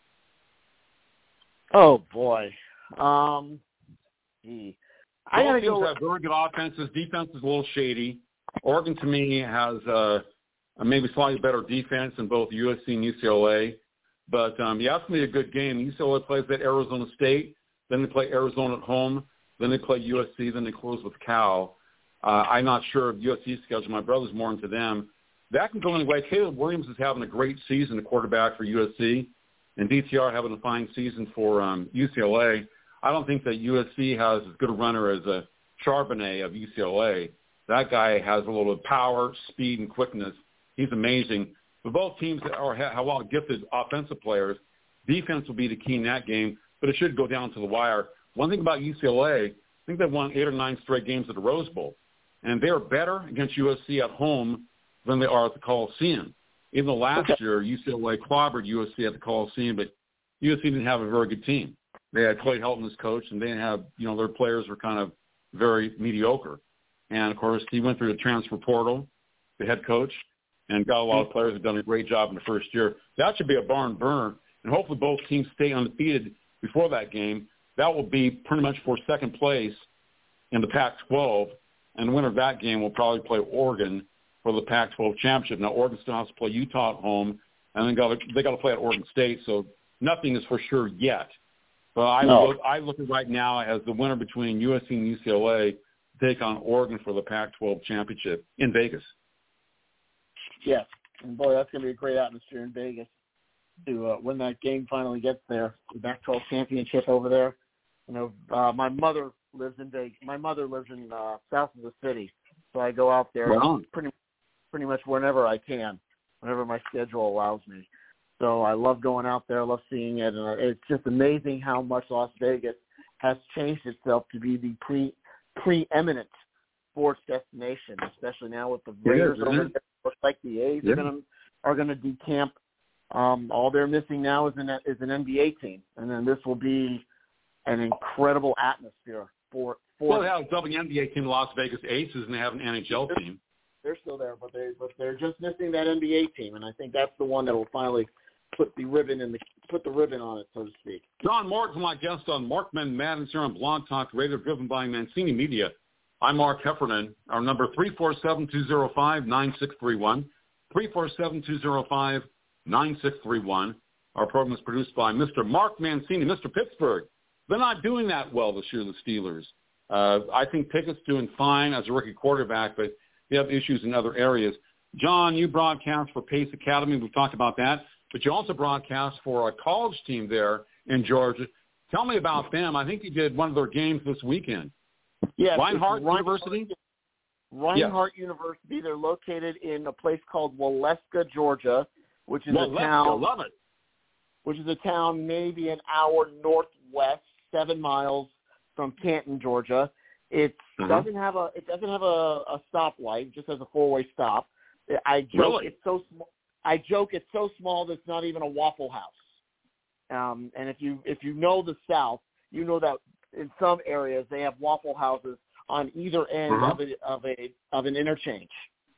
Oh, boy. Um, gee. I Both gotta teams go. have very good offenses. Defense is a little shady. Oregon, to me, has uh, a maybe slightly better defense than both U S C and U C L A. But um, yeah, it's going to be a good game. U C L A plays at Arizona State. Then they play Arizona at home. Then they play U S C. Then they close with Cal. Uh, I'm not sure of U S C's schedule. My brother's more into them. That can go anyway. Caleb Williams is having a great season, the quarterback for U S C, and D T R having a fine season for um, U C L A. I don't think that U S C has as good a runner as a Charbonnet of U C L A. That guy has a little power, speed, and quickness. He's amazing. But both teams are have well gifted offensive players. Defense will be the key in that game, but it should go down to the wire. One thing about U C L A, I think they've won eight or nine straight games at the Rose Bowl, and they are better against U S C at home than they are at the Coliseum. Even though last okay. year U C L A clobbered U S C at the Coliseum, but U S C didn't have a very good team. They had Clay Helton as coach, and they didn't have, you know, their players were kind of very mediocre. And, of course, he went through the transfer portal, the head coach, and got a lot of players who have done a great job in the first year. That should be a barn burner, and hopefully both teams stay undefeated before that game. That will be pretty much for second place in the Pac twelve, and the winner of that game will probably play Oregon for the Pac twelve championship. Now, Oregon still has to play Utah at home, and then got to, they got to play at Oregon State, so nothing is for sure yet. Well, I no. look I look at right now as the winner between U S C and U C L A to take on Oregon for the Pac twelve championship in Vegas. Yes, and boy, that's going to be a great atmosphere in Vegas to uh, when that game finally gets there. The Pac twelve championship over there. You know, uh, my mother lives in Vegas. My mother lives in uh, south of the city, so I go out there Wow. pretty pretty much whenever I can, whenever my schedule allows me. So I love going out there. I love seeing it, and it's just amazing how much Las Vegas has changed itself to be the pre preeminent sports destination, especially now with the Raiders is, over there. Looks like the A's yeah. are going to are going to decamp. Um, all they're missing now is an is an N B A team, and then this will be an incredible atmosphere for. for Well, they have a W N B A team, Las Vegas Aces, and they have an N H L team. They're still there, but they but they're just missing that N B A team, and I think that's the one that will finally put the ribbon in the put the ribbon on it, so to speak. John Morton, my guest on Markman Madness here on Blog Talk Radio, driven by Mancini Media. I'm Mark Heffernan. Our number three four seven, two zero five, nine six three one, three four seven, two zero five, nine six three one. Our program is produced by Mister Mark Mancini, Mister Pittsburgh. They're not doing that well this year, the Steelers. Uh, I think Pickett's doing fine as a rookie quarterback, but they have issues in other areas. John, you broadcast for Pace Academy. We've talked about that. But you also broadcast for a college team there in Georgia. Tell me about them. I think you did one of their games this weekend. Yeah, Reinhardt Reinhardt University? Reinhardt yes. University. They're located in a place called Waleska, Georgia, which is Waleska, a town. Love it. Which is a town maybe an hour northwest, seven miles from Canton, Georgia. It uh-huh. doesn't have a it doesn't have a, a stoplight. It just has a four-way stop. I joke really? it's so small. I joke it's so small that it's not even a Waffle House. Um, and if you if you know the South, you know that in some areas they have Waffle Houses on either end uh-huh. of a of a of an interchange.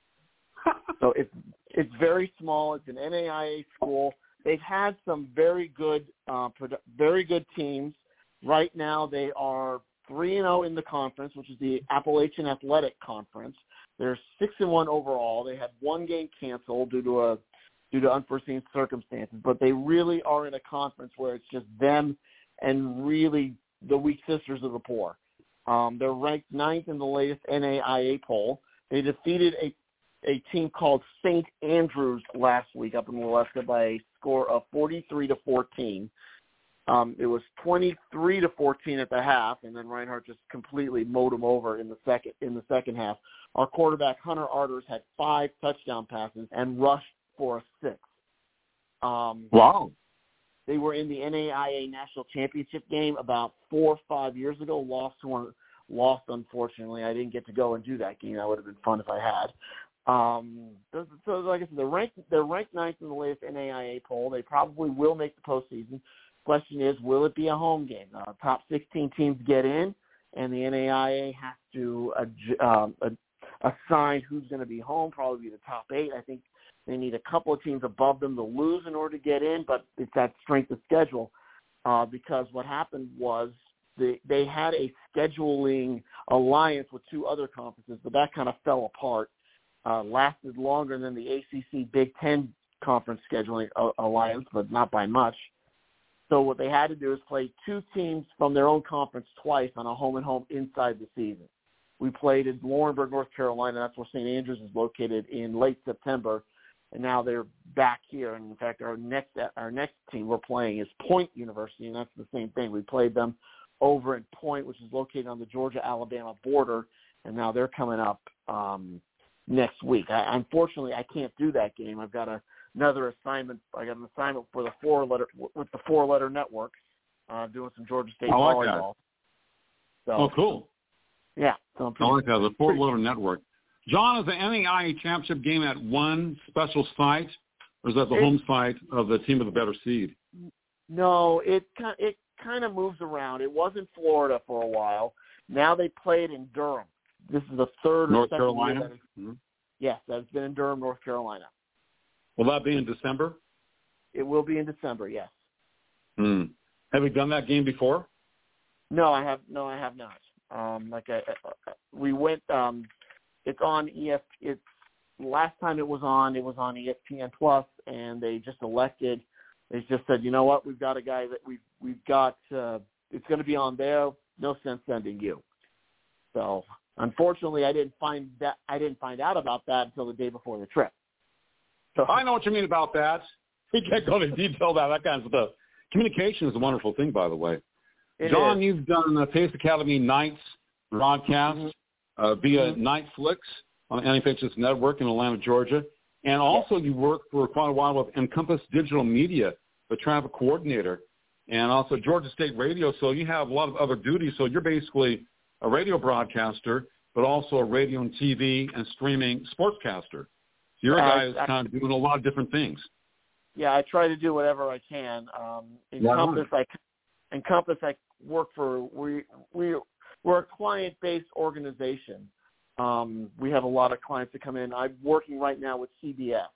So it's it's very small. It's an N A I A school. They've had some very good uh, very good teams. Right now they are three and zero in the conference, which is the Appalachian Athletic Conference. They're six and one overall. They had one game canceled due to a due to unforeseen circumstances, but they really are in a conference where it's just them and really the weak sisters of the poor. Um, they're ranked ninth in the latest N A I A poll. They defeated a a team called Saint Andrews last week up in Waleska by a score of forty-three to fourteen. Um, it was twenty-three to fourteen at the half, and then Reinhardt just completely mowed them over in the second in the second half. Our quarterback Hunter Arders had five touchdown passes and rushed for a six. Um, wow! They were in the N A I A national championship game about four or five years ago. Lost one, lost unfortunately. I didn't get to go and do that game. That would have been fun if I had. Um, so, so like I said, they're ranked they're ranked ninth in the latest N A I A poll. They probably will make the postseason. Question is, will it be a home game? Uh, top sixteen teams get in, and the N A I A has to uh, um, uh, assign who's going to be home. Probably be the top eight. I think they need a couple of teams above them to lose in order to get in, but it's that strength of schedule. Uh, because what happened was they they had a scheduling alliance with two other conferences, but that kind of fell apart. Uh, lasted longer than the A C C Big Ten conference scheduling uh, alliance, but not by much. So what they had to do is play two teams from their own conference twice on a home-and-home inside the season. We played in Laurinburg, North Carolina. That's where Saint Andrews is located in late September, and now they're back here. And in fact, our next our next team we're playing is Point University, and that's the same thing. We played them over at Point, which is located on the Georgia-Alabama border, and now they're coming up um, next week. I, unfortunately, I can't do that game. I've got a Another assignment. I got an assignment for the four letter with the four letter network, uh, doing some Georgia State I like volleyball. That. So, oh, cool. Yeah, so I like that. The four letter network. John, is the N A I A championship game at one special site, or is that the it, home site of the team with the better seed? No, it it kind of moves around. It was in Florida for a while. Now they play it in Durham. This is the third North or second Carolina. year that it's, mm-hmm. Yes, that's been in Durham, North Carolina. Will that be in December? It will be in December, yes. Hmm. Have you done that game before? No, I have. No, I have not. Um, like I, I, we went. Um, it's on E S. It's last time it was on. It was on E S P N Plus, and they just elected They just said, you know what, we've got a guy that we've we've got. Uh, it's going to be on there. No sense sending you. So unfortunately, I didn't find that I didn't find out about that until the day before the trip. So I know what you mean about that. We can't go into detail about that kind of stuff. Communication is a wonderful thing, by the way. it John, is. you've done the Pace Academy Nights broadcast Mm-hmm. uh, via Mm-hmm. Nightflix on the N F H S Network in Atlanta, Georgia. And also you worked for quite a while with Encompass Digital Media, the traffic coordinator, and also Georgia State Radio. So you have a lot of other duties. So you're basically a radio broadcaster, but also a radio and T V and streaming sportscaster. So you're a guy who's I, I, kind of doing a lot of different things. Yeah, I try to do whatever I can. Um, Encompass, I Encompass, I work for. We we we're a client-based organization. Um, we have a lot of clients that come in. I'm working right now with C B S.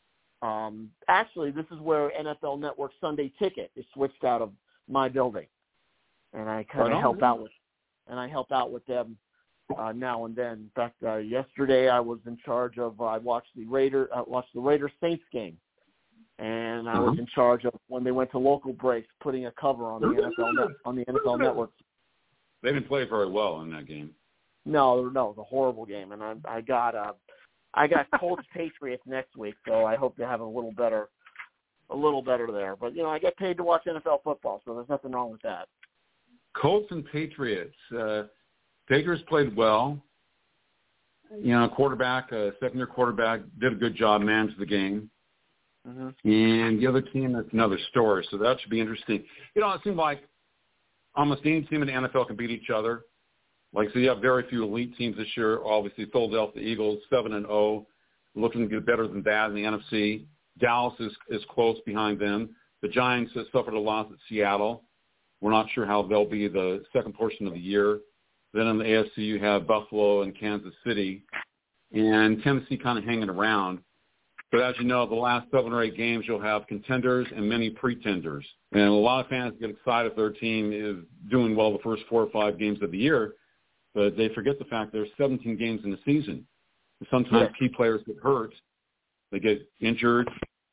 Um, actually, this is where N F L Network Sunday Ticket is switched out of my building, and I kind of Right on, help man. out with, and I help out with them uh, now and then. In fact, uh, yesterday I was in charge of. Uh, I watched the Raider, uh, watched the Raiders Saints game, and I was Uh-huh. in charge of when they went to local breaks, putting a cover on the N F L net, on the N F L Network. They didn't play very well in that game. No, no, it was a horrible game, and I, I got uh, I got Colts Patriots next week, so I hope to have a little better, a little better there. But you know, I get paid to watch N F L football, so there's nothing wrong with that. Colts and Patriots. Uh, Baker's played well. You know, quarterback, uh, second-year quarterback, did a good job, managed the game. Mm-hmm. And the other team, that's another story. So that should be interesting. You know, it seems like almost any team in the N F L can beat each other. Like, so you have very few elite teams this year. Obviously, Philadelphia Eagles, seven and oh, looking to get better than that in the N F C. Dallas is, is close behind them. The Giants have suffered a loss at Seattle. We're not sure how they'll be the second portion of the year. Then in the A F C, you have Buffalo and Kansas City, and Tennessee kind of hanging around. But as you know, the last seven or eight games, you'll have contenders and many pretenders. And a lot of fans get excited if their team is doing well the first four or five games of the year, but they forget the fact there's seventeen games in the season. And sometimes Yeah. key players get hurt. They get injured,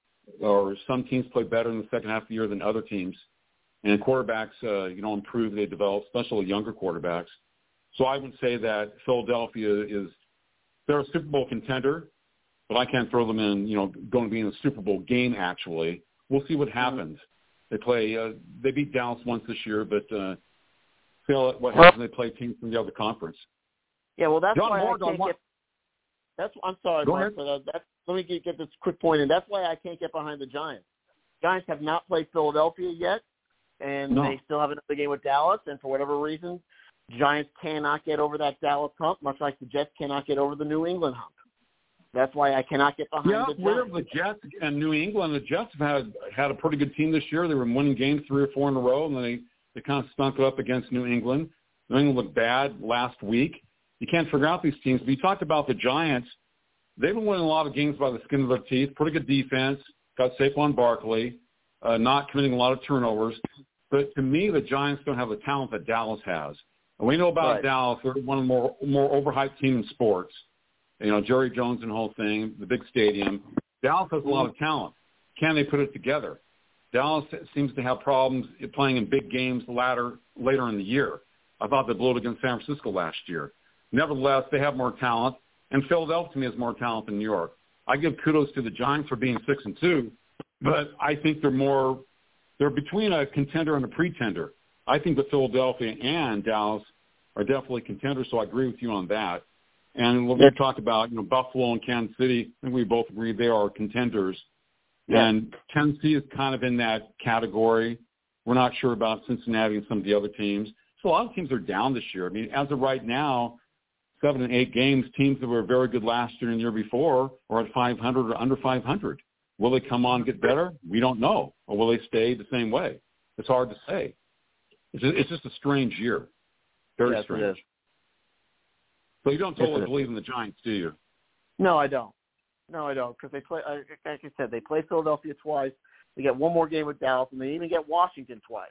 or some teams play better in the second half of the year than other teams. And quarterbacks, uh, you know, improve, they develop, especially younger quarterbacks. So I would say that Philadelphia is, they're a Super Bowl contender, but I can't throw them in, you know, going to be in a Super Bowl game, actually. We'll see what happens. Mm-hmm. They play, uh, they beat Dallas once this year, but uh, see what happens when they play teams from the other conference. Yeah, well, that's John why Morgan, I can't what? get. That's I'm sorry, Go Mark, ahead. but uh, that's, let me get, get this quick point in. That's why I can't get behind the Giants. Giants have not played Philadelphia yet, and No. they still have another game with Dallas, and for whatever reason, Giants cannot get over that Dallas hump, much like the Jets cannot get over the New England hump. That's why I cannot get behind Yeah, the Giants. we're the Jets and New England. The Jets have had had a pretty good team this year. They were winning games three or four in a row, and then they, they kind of stunk it up against New England. New England looked bad last week. You can't figure out these teams. But you talked about the Giants. They've been winning a lot of games by the skin of their teeth. Pretty good defense. Got Saquon Barkley, uh, not committing a lot of turnovers. But to me, the Giants don't have the talent that Dallas has. And we know about Right. Dallas. They're one of the more, more overhyped teams in sports. You know, Jerry Jones and the whole thing, the big stadium. Dallas has a lot of talent. Can they put it together? Dallas seems to have problems playing in big games later, later in the year. I thought they blew it against San Francisco last year. Nevertheless, they have more talent, and Philadelphia to me has more talent than New York. I give kudos to the Giants for being six and two, but I think they're more they're between a contender and a pretender. I think that Philadelphia and Dallas are definitely contenders, so I agree with you on that. And what we talked about, you know, Buffalo and Kansas City, I think we both agree they are contenders. Yeah. And Tennessee is kind of in that category. We're not sure about Cincinnati and some of the other teams. So a lot of teams are down this year. I mean, as of right now, seven and eight games, teams that were very good last year and the year before are at five hundred or under five hundred. Will they come on and get better? We don't know. Or will they stay the same way? It's hard to say. It's just, it's just a strange year. Very Yes, strange. it is. So you don't Yes, totally it is. believe in the Giants, do you? No, I don't. No, I don't, because they play. Uh, like I said, they play Philadelphia twice. They get one more game with Dallas, and they even get Washington twice.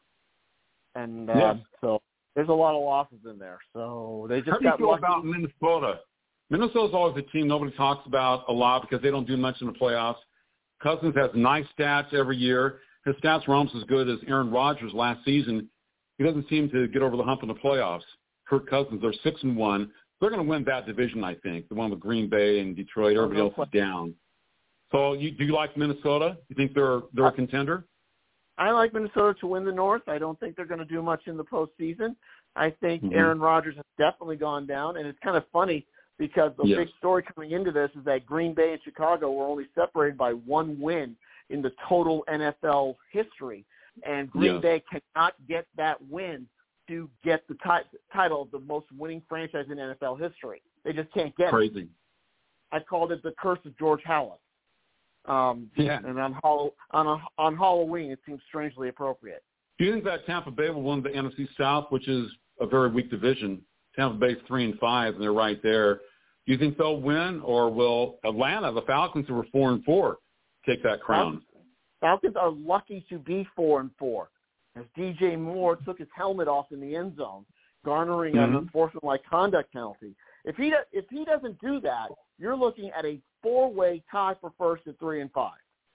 And uh, Yes. so there's a lot of losses in there. So they just How do you got feel lucky. about Minnesota? Minnesota's always a team nobody talks about a lot because they don't do much in the playoffs. Cousins has nice stats every year. His stats were almost as good as Aaron Rodgers last season. He doesn't seem to get over the hump in the playoffs. Kirk Cousins, they're six and one. They're going to win that division, I think, the one with Green Bay and Detroit. Everybody else is down. So you, do you like Minnesota? You think they're they're a contender? I like Minnesota to win the North. I don't think they're going to do much in the postseason. I think mm-hmm. Aaron Rodgers has definitely gone down, and it's kind of funny because the yes. big story coming into this is that Green Bay and Chicago were only separated by one win in the total N F L history, and Green yes. Bay cannot get that win to get the t- title of the most winning franchise in N F L history. They just can't get Crazy. it. Crazy. I called it the curse of George Halas. Um, yeah. And on, Hall- on, a, on Halloween, it seems strangely appropriate. Do you think that Tampa Bay will win the N F C South, which is a very weak division? Tampa Bay's three and five, and they're right there. Do you think they'll win, or will Atlanta, the Falcons, who were four and four, take that crown? Falcons are lucky to be four and four, as D J Moore took his helmet off in the end zone, garnering mm-hmm. an unsportsmanlike conduct penalty. If he do- if he doesn't do that, you're looking at a four-way tie for first at three and five.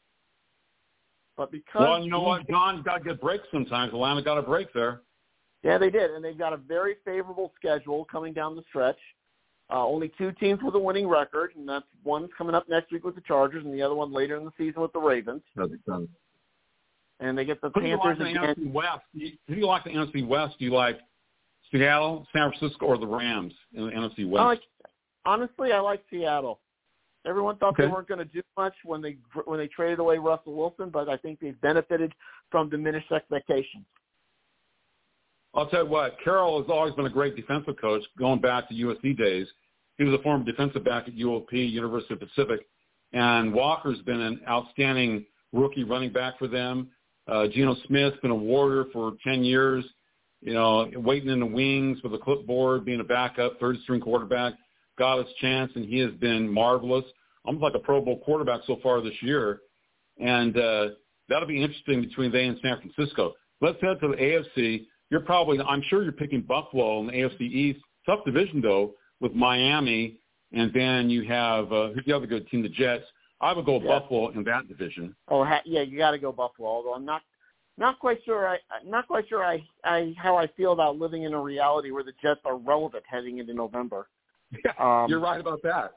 But because well, you know what, John, you got to get breaks sometimes. Atlanta got a break there. Yeah, they did, and they've got a very favorable schedule coming down the stretch. Uh, only two teams with a winning record, and that's one's coming up next week with the Chargers, and the other one later in the season with the Ravens. That makes sense. And they get the Who Panthers do you like the again. N F C West? Who do you like the N F C West? Do you like Seattle, San Francisco, or the Rams in the N F C West? I like, honestly, I like Seattle. Everyone thought okay. they weren't going to do much when they when they traded away Russell Wilson, but I think they've benefited from diminished expectations. I'll tell you what, Carroll has always been a great defensive coach going back to U S C days. He was a former defensive back at U O P, University of Pacific, and Walker's been an outstanding rookie running back for them. Uh, Geno Smith's been a Warrior for ten years, you know, waiting in the wings with a clipboard, being a backup, third-string quarterback, got his chance, and he has been marvelous, almost like a Pro Bowl quarterback so far this year. And uh, that'll be interesting between they and San Francisco. Let's head to the A F C. You're probably, I'm sure you're picking Buffalo in the A F C East. Tough division, though, with Miami, and then you have, uh, who's the other good team, the Jets. I would go yeah. Buffalo in that division. Oh, ha- yeah, you got to go Buffalo. Although I'm not, not quite sure. I, not quite sure. I, I, how I feel about living in a reality where the Jets are relevant heading into November. Yeah, um, you're right about that.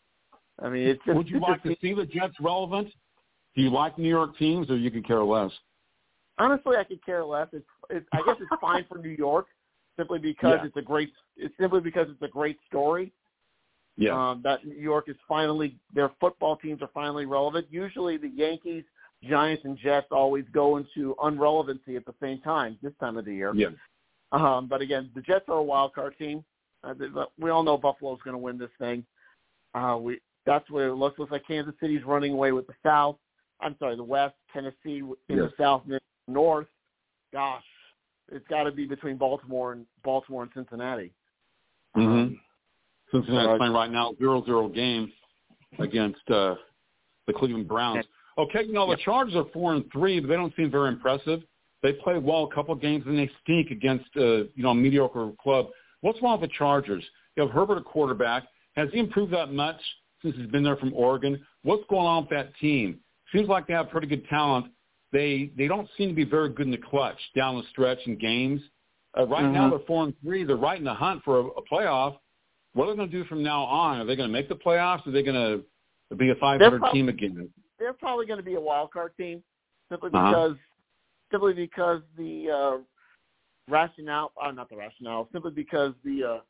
I mean, it's just, would you like to see the Jets relevant? Do you like New York teams, or you could care less? Honestly, I could care less. It's, it's I guess it's fine for New York, simply because yeah. it's a great. It's simply because it's a great story. Yeah. Um, that New York is finally, their football teams are finally relevant. Usually the Yankees, Giants, and Jets always go into unrelevancy at the same time this time of the year. Yeah. Um, but again, the Jets are a wild card team. Uh, we all know Buffalo's going to win this thing. Uh, we that's where it looks. Looks like Kansas City's running away with the South. I'm sorry, the West. Tennessee in yes. the South, and the North. Gosh, it's got to be between Baltimore and Baltimore and Cincinnati. Mm-hmm. Um, Cincinnati's playing right now zero zero game against uh, the Cleveland Browns. Okay, you know, the Chargers are four and three, but they don't seem very impressive. They play well a couple of games, and they stink against, uh, you know, a mediocre club. What's wrong with the Chargers? You have Herbert, a quarterback. Has he improved that much since he's been there from Oregon? What's going on with that team? Seems like they have pretty good talent. They they don't seem to be very good in the clutch down the stretch in games. Uh, right mm-hmm. now they're four and three. They're right in the hunt for a, a playoff. What are they going to do from now on? Are they going to make the playoffs? Or are they going to be a five hundred prob- team again? They're probably going to be a wild card team, simply uh-huh. because simply because the uh, rationale, uh, not the rationale, simply because the uh,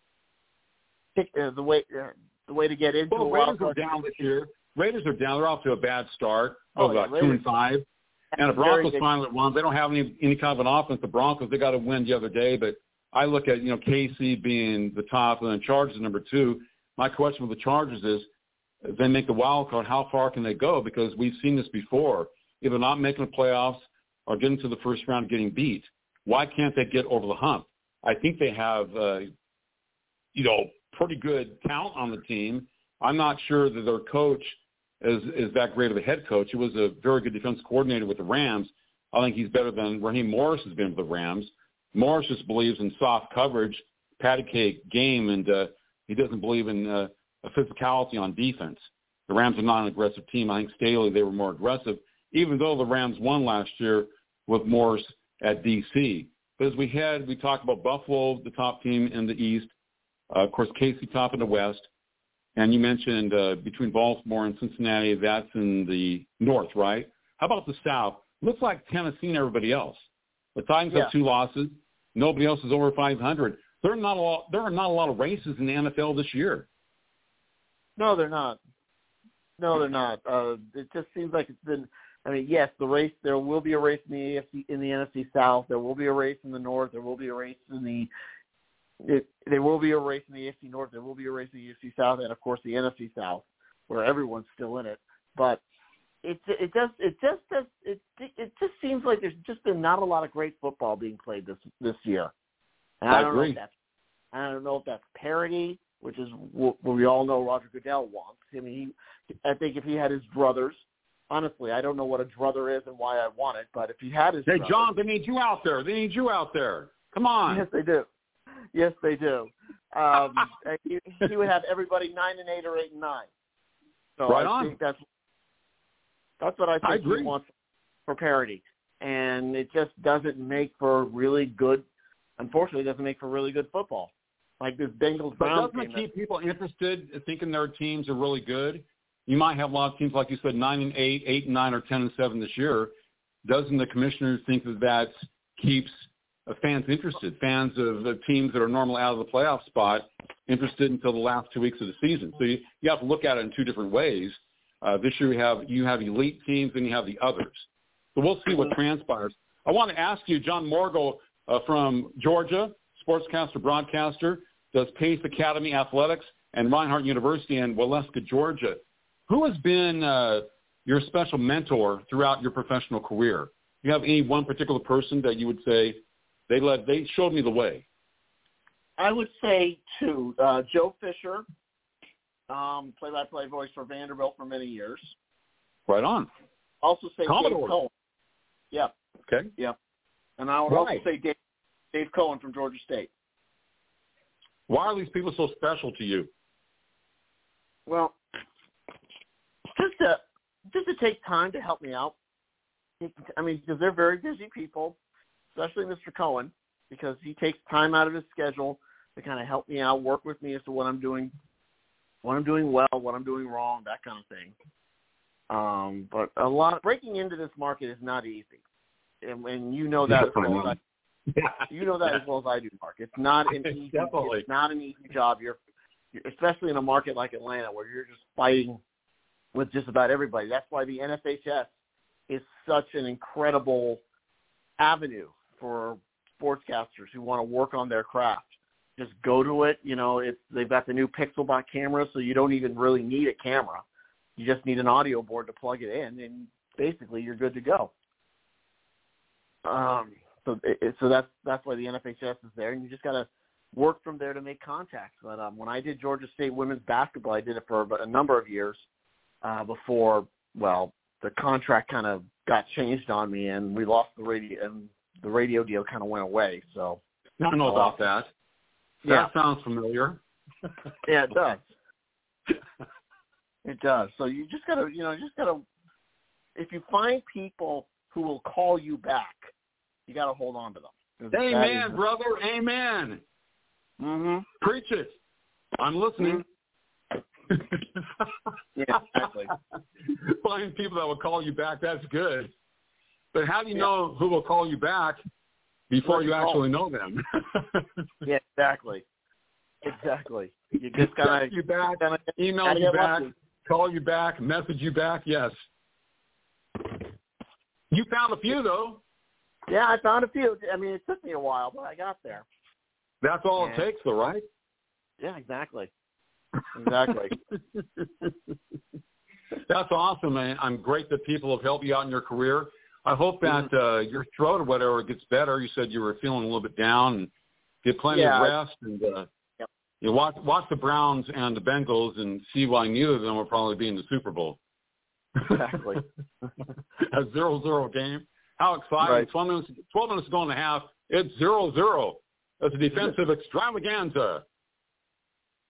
pick, uh, the way uh, the way to get into well, a Raiders wild card are down this year. Raiders are down. They're off to a bad start. Oh, Oh, yeah, about two and five. And the Broncos finally won. They don't have any any kind of an offense. The Broncos, they got to win the other day. But I look at, you know, K C being the top and then Chargers number two. My question with the Chargers is, if they make the wild card, how far can they go? Because we've seen this before. Either not making the playoffs or getting to the first round getting beat. Why can't they get over the hump? I think they have, uh, you know, pretty good talent on the team. I'm not sure that their coach is, is that great of a head coach. He was a very good defense coordinator with the Rams. I think he's better than Raheem Morris has been with the Rams. Morris just believes in soft coverage, patty cake game, and uh, he doesn't believe in uh, a physicality on defense. the Rams are not an aggressive team. I think Staley, they were more aggressive, even though the Rams won last year with Morris at D C. But as we head, we talked about Buffalo, the top team in the East. Uh, of course, K C top in the West. And you mentioned uh, between Baltimore and Cincinnati, that's in the North, right? How about the South? Looks like Tennessee and everybody else. The Titans yeah. have two losses. Nobody else is over five hundred. There are not a lot, there are not a lot of races in the N F L this year. No, they're not. No, they're not. Uh, it just seems like it's been. I mean, yes, the race. There will be a race in the A F C, in the N F C South. There will be a race in the North. There will be a race in the. It, there will be a race in the A F C North. There will be a race in the A F C South, and of course the N F C South, where everyone's still in it. But it it just it just does it it just seems like there's just been not a lot of great football being played this this year. And I, I don't agree. know if that's I don't know if that's parity, which is what we all know Roger Goodell wants. I mean, he, I think if he had his druthers, honestly, I don't know what a druther is and why I want it, but if he had his Hey, druthers, John, they need you out there. They need you out there. Come on. Yes, they do. Yes, they do. Um, he, he would have everybody nine and eight or eight and nine. So right I on. think that's that's what I think I agree. he wants for parity, and it just doesn't make for really good. Unfortunately, it doesn't make for really good football. Like this Bengals But Browns doesn't game. it keep people interested, thinking their teams are really good? You might have a lot of teams, like you said, nine and eight, eight and nine, or ten and seven this year. Doesn't the commissioners think that that keeps fans interested? Fans of the teams that are normally out of the playoff spot interested until the last two weeks of the season. So you, you have to look at it in two different ways. Uh, this year you have you have elite teams and you have the others. So we'll see what transpires. I want to ask you, John Morgul uh, from Georgia, sportscaster, broadcaster, does Pace Academy Athletics and Reinhardt University in Waleska, Georgia. Who has been uh, your special mentor throughout your professional career? Do you have any one particular person that you would say they led, they showed me the way? I would say two. Uh, Joe Fisher, um, play-by-play voice for Vanderbilt for many years. Right on. Also say Commodore. Dave Cohen. Yep. Okay. Yep. And I would Right. also say Dave, Dave Cohen from Georgia State. Why are these people so special to you? Well, just to just to take time to help me out. I mean, because they're very busy people, especially Mister Cohen, because he takes time out of his schedule to kind of help me out, work with me as to what I'm doing, what I'm doing well, what I'm doing wrong, that kind of thing. Um, but a lot breaking into this market is not easy, and, and you know that as well as I, you know that as well as I do, Mark. It's not an easy, Definitely. it's not an easy job. You're, you're especially in a market like Atlanta where you're just fighting with just about everybody. That's why the N F H S is such an incredible avenue for sportscasters who want to work on their craft. Just go to it. You know, it's they've got the new Pixelbot camera, so you don't even really need a camera. You just need an audio board to plug it in, and basically you're good to go. Um, so, it, so that's that's why the N F H S is there, and you just got to work from there to make contacts. But um, when I did Georgia State women's basketball, I did it for a number of years uh, before. Well, the contract kind of got changed on me, and we lost the radio, and the radio deal kind of went away. So I don't know about that. That yeah. sounds familiar. Yeah, it does. It does. So you just gotta, you know, you just gotta. If you find people who will call you back, you gotta hold on to them. Amen, brother. Amen. Mm-hmm. Preach it. I'm listening. Mm-hmm. Yeah, exactly. Find people that will call you back. That's good. But how do you yeah. know who will call you back before Let you you actually know them? Yeah, exactly. Exactly. You just gotta text you back, gotta, email gotta you get back, lucky. call you back, message you back. Yes. You found a few though. Yeah, I found a few. I mean, it took me a while, but I got there. That's all yeah. it takes, though, right? Yeah, exactly. Exactly. That's awesome, man. I'm great that people have helped you out in your career. I hope that uh, your throat or whatever gets better. You said you were feeling a little bit down, and get plenty yeah, of rest. And uh, yep. you watch watch the Browns and the Bengals and see why neither of them will probably be in the Super Bowl. Exactly. A zero-zero game. How exciting! Right. Twelve minutes, twelve minutes to go in the half. It's zero-zero. That's a defensive extravaganza.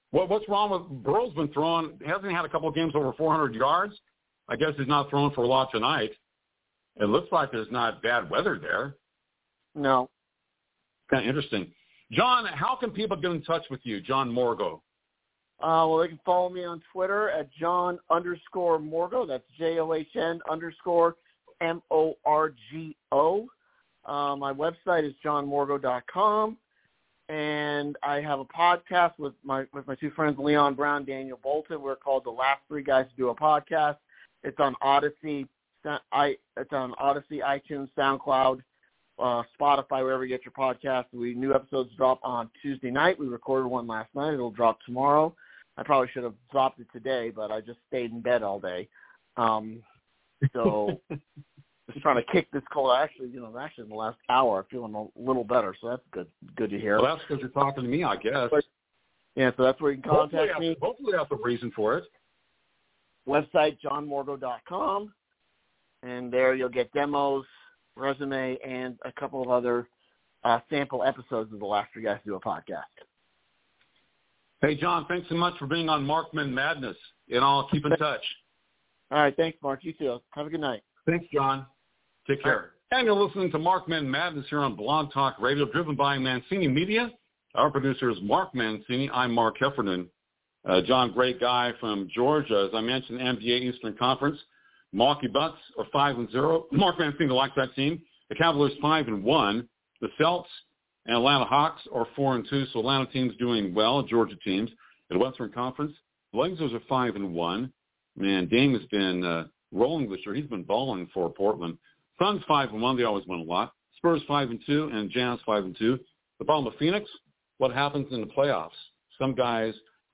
What, what's wrong with Burrow's been throwing? Hasn't he had a couple of games over four hundred yards? I guess he's not throwing for a lot tonight. It looks like there's not bad weather there. No. Kind of interesting. John, how can people get in touch with you, John Morgo? Uh, well, they can follow me on Twitter at John underscore Morgo. That's J O H N underscore M O R G O. Uh, my website is john morgo dot com. And I have a podcast with my with my two friends, Leon Brown, Daniel Bolton. We're called The Last Three Guys to Do a Podcast. It's on Odyssey. I, it's on Odyssey, iTunes, SoundCloud, uh, Spotify, wherever you get your podcast. We new episodes drop on Tuesday night. We recorded one last night. It'll drop tomorrow. I probably should have dropped it today, but I just stayed in bed all day. Um, so just trying to kick this cold. Actually, you know, actually in the last hour, I'm feeling a little better, so that's good. Good to hear. Well, that's because you're talking to me, I guess. But, yeah, so that's where you can contact hopefully me. Hopefully that's a reason for it. Website, john morgo dot com. And there you'll get demos, resume, and a couple of other uh, sample episodes of The Last Three Guys Do a Podcast. Hey, John, thanks so much for being on Markman Madness, and I'll keep in touch. All right, thanks, Mark. You too. Have a good night. Thanks, John. Take care. And you're listening to Markman Madness here on Blog Talk Radio, driven by Mancini Media. Our producer is Mark Mancini. I'm Mark Heffernan. Uh, John, great guy from Georgia. As I mentioned, N B A Eastern Conference. Milwaukee Bucks are five and zero. Mark Mancini likes that team. The Cavaliers five and one. The Celtics and Atlanta Hawks are four and two. So Atlanta teams doing well. Georgia teams. In the Western Conference, the Blazers are five and one. Man, Dame has been uh, rolling this year. He's been balling for Portland. Suns five and one. They always win a lot. Spurs five and two, and Jazz five and two. The problem with Phoenix, what happens in the playoffs? Some guys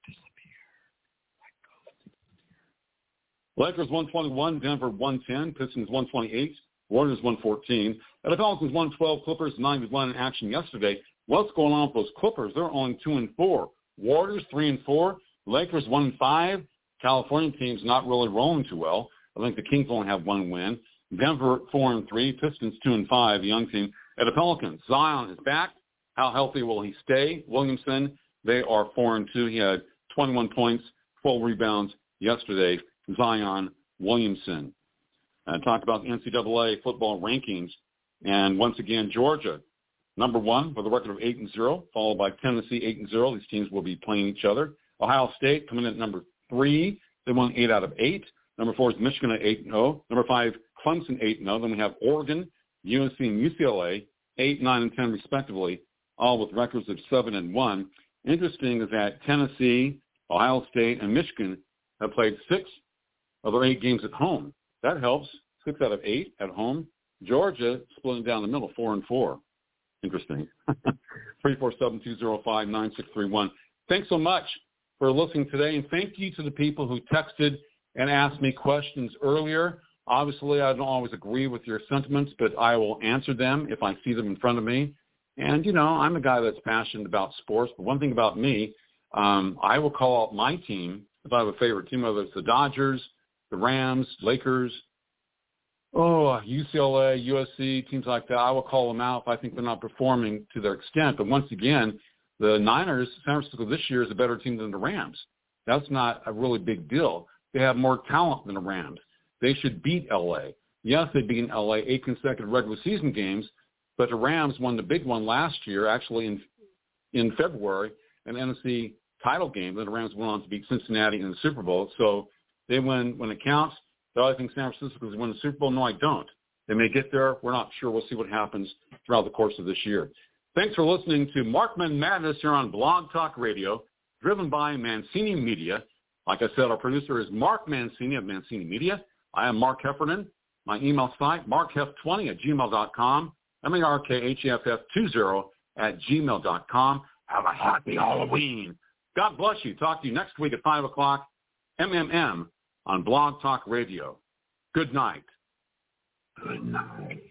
Lakers one twenty-one, Denver one ten, Pistons one twenty-eight, Warriors one fourteen, and the Pelicans one twelve, Clippers nine to one in action yesterday. What's going on with those Clippers? They're only two and four. Warriors three and four, Lakers one and five. California teams not really rolling too well. I think the Kings only have one win. Denver four and three, Pistons two and five, the young team. And the Pelicans, Zion is back. How healthy will he stay? Williamson, they are four and two. He had twenty-one points, twelve rebounds yesterday. Zion Williamson. Uh, talked about the N C double A football rankings. And once again, Georgia, number one with a record of eight and zero, followed by Tennessee eight and zero. These teams will be playing each other. Ohio State coming in at number three. They won eight out of eight. Number four is Michigan at eight and oh. Number five, Clemson eight and oh. Then we have Oregon, U S C, and U C L A, eight, nine, and ten respectively, all with records of seven and one. Interesting is that Tennessee, Ohio State, and Michigan have played six of their eight games at home. That helps. Six out of eight at home. Georgia splitting down the middle, four and four. Interesting. three four seven, two zero five, nine six three one. Thanks so much for listening today, and thank you to the people who texted and asked me questions earlier. Obviously, I don't always agree with your sentiments, but I will answer them if I see them in front of me. And, you know, I'm a guy that's passionate about sports, but one thing about me, um, I will call out my team if I have a favorite team, whether it's the Dodgers, the Rams, Lakers, oh, U C L A, U S C, teams like that. I will call them out if I think they're not performing to their extent. But once again, the Niners, San Francisco this year is a better team than the Rams. That's not a really big deal. They have more talent than the Rams. They should beat L A. Yes, they beat L A eight consecutive regular season games, but the Rams won the big one last year, actually in in February, an N F C title game. Then the Rams went on to beat Cincinnati in the Super Bowl. So they win when it counts. Do I think San Francisco is win the Super Bowl? No, I don't. They may get there. We're not sure. We'll see what happens throughout the course of this year. Thanks for listening to Markman Madness here on Blog Talk Radio, driven by Mancini Media. Like I said, our producer is Mark Mancini of Mancini Media. I am Mark Heffernan. My email site, mark hef twenty at gmail dot com, M A R K H E F F twenty at gmail dot com. Have a happy Halloween. God bless you. Talk to you next week at five o'clock, M M M, on Blog Talk Radio. Good night. Good night.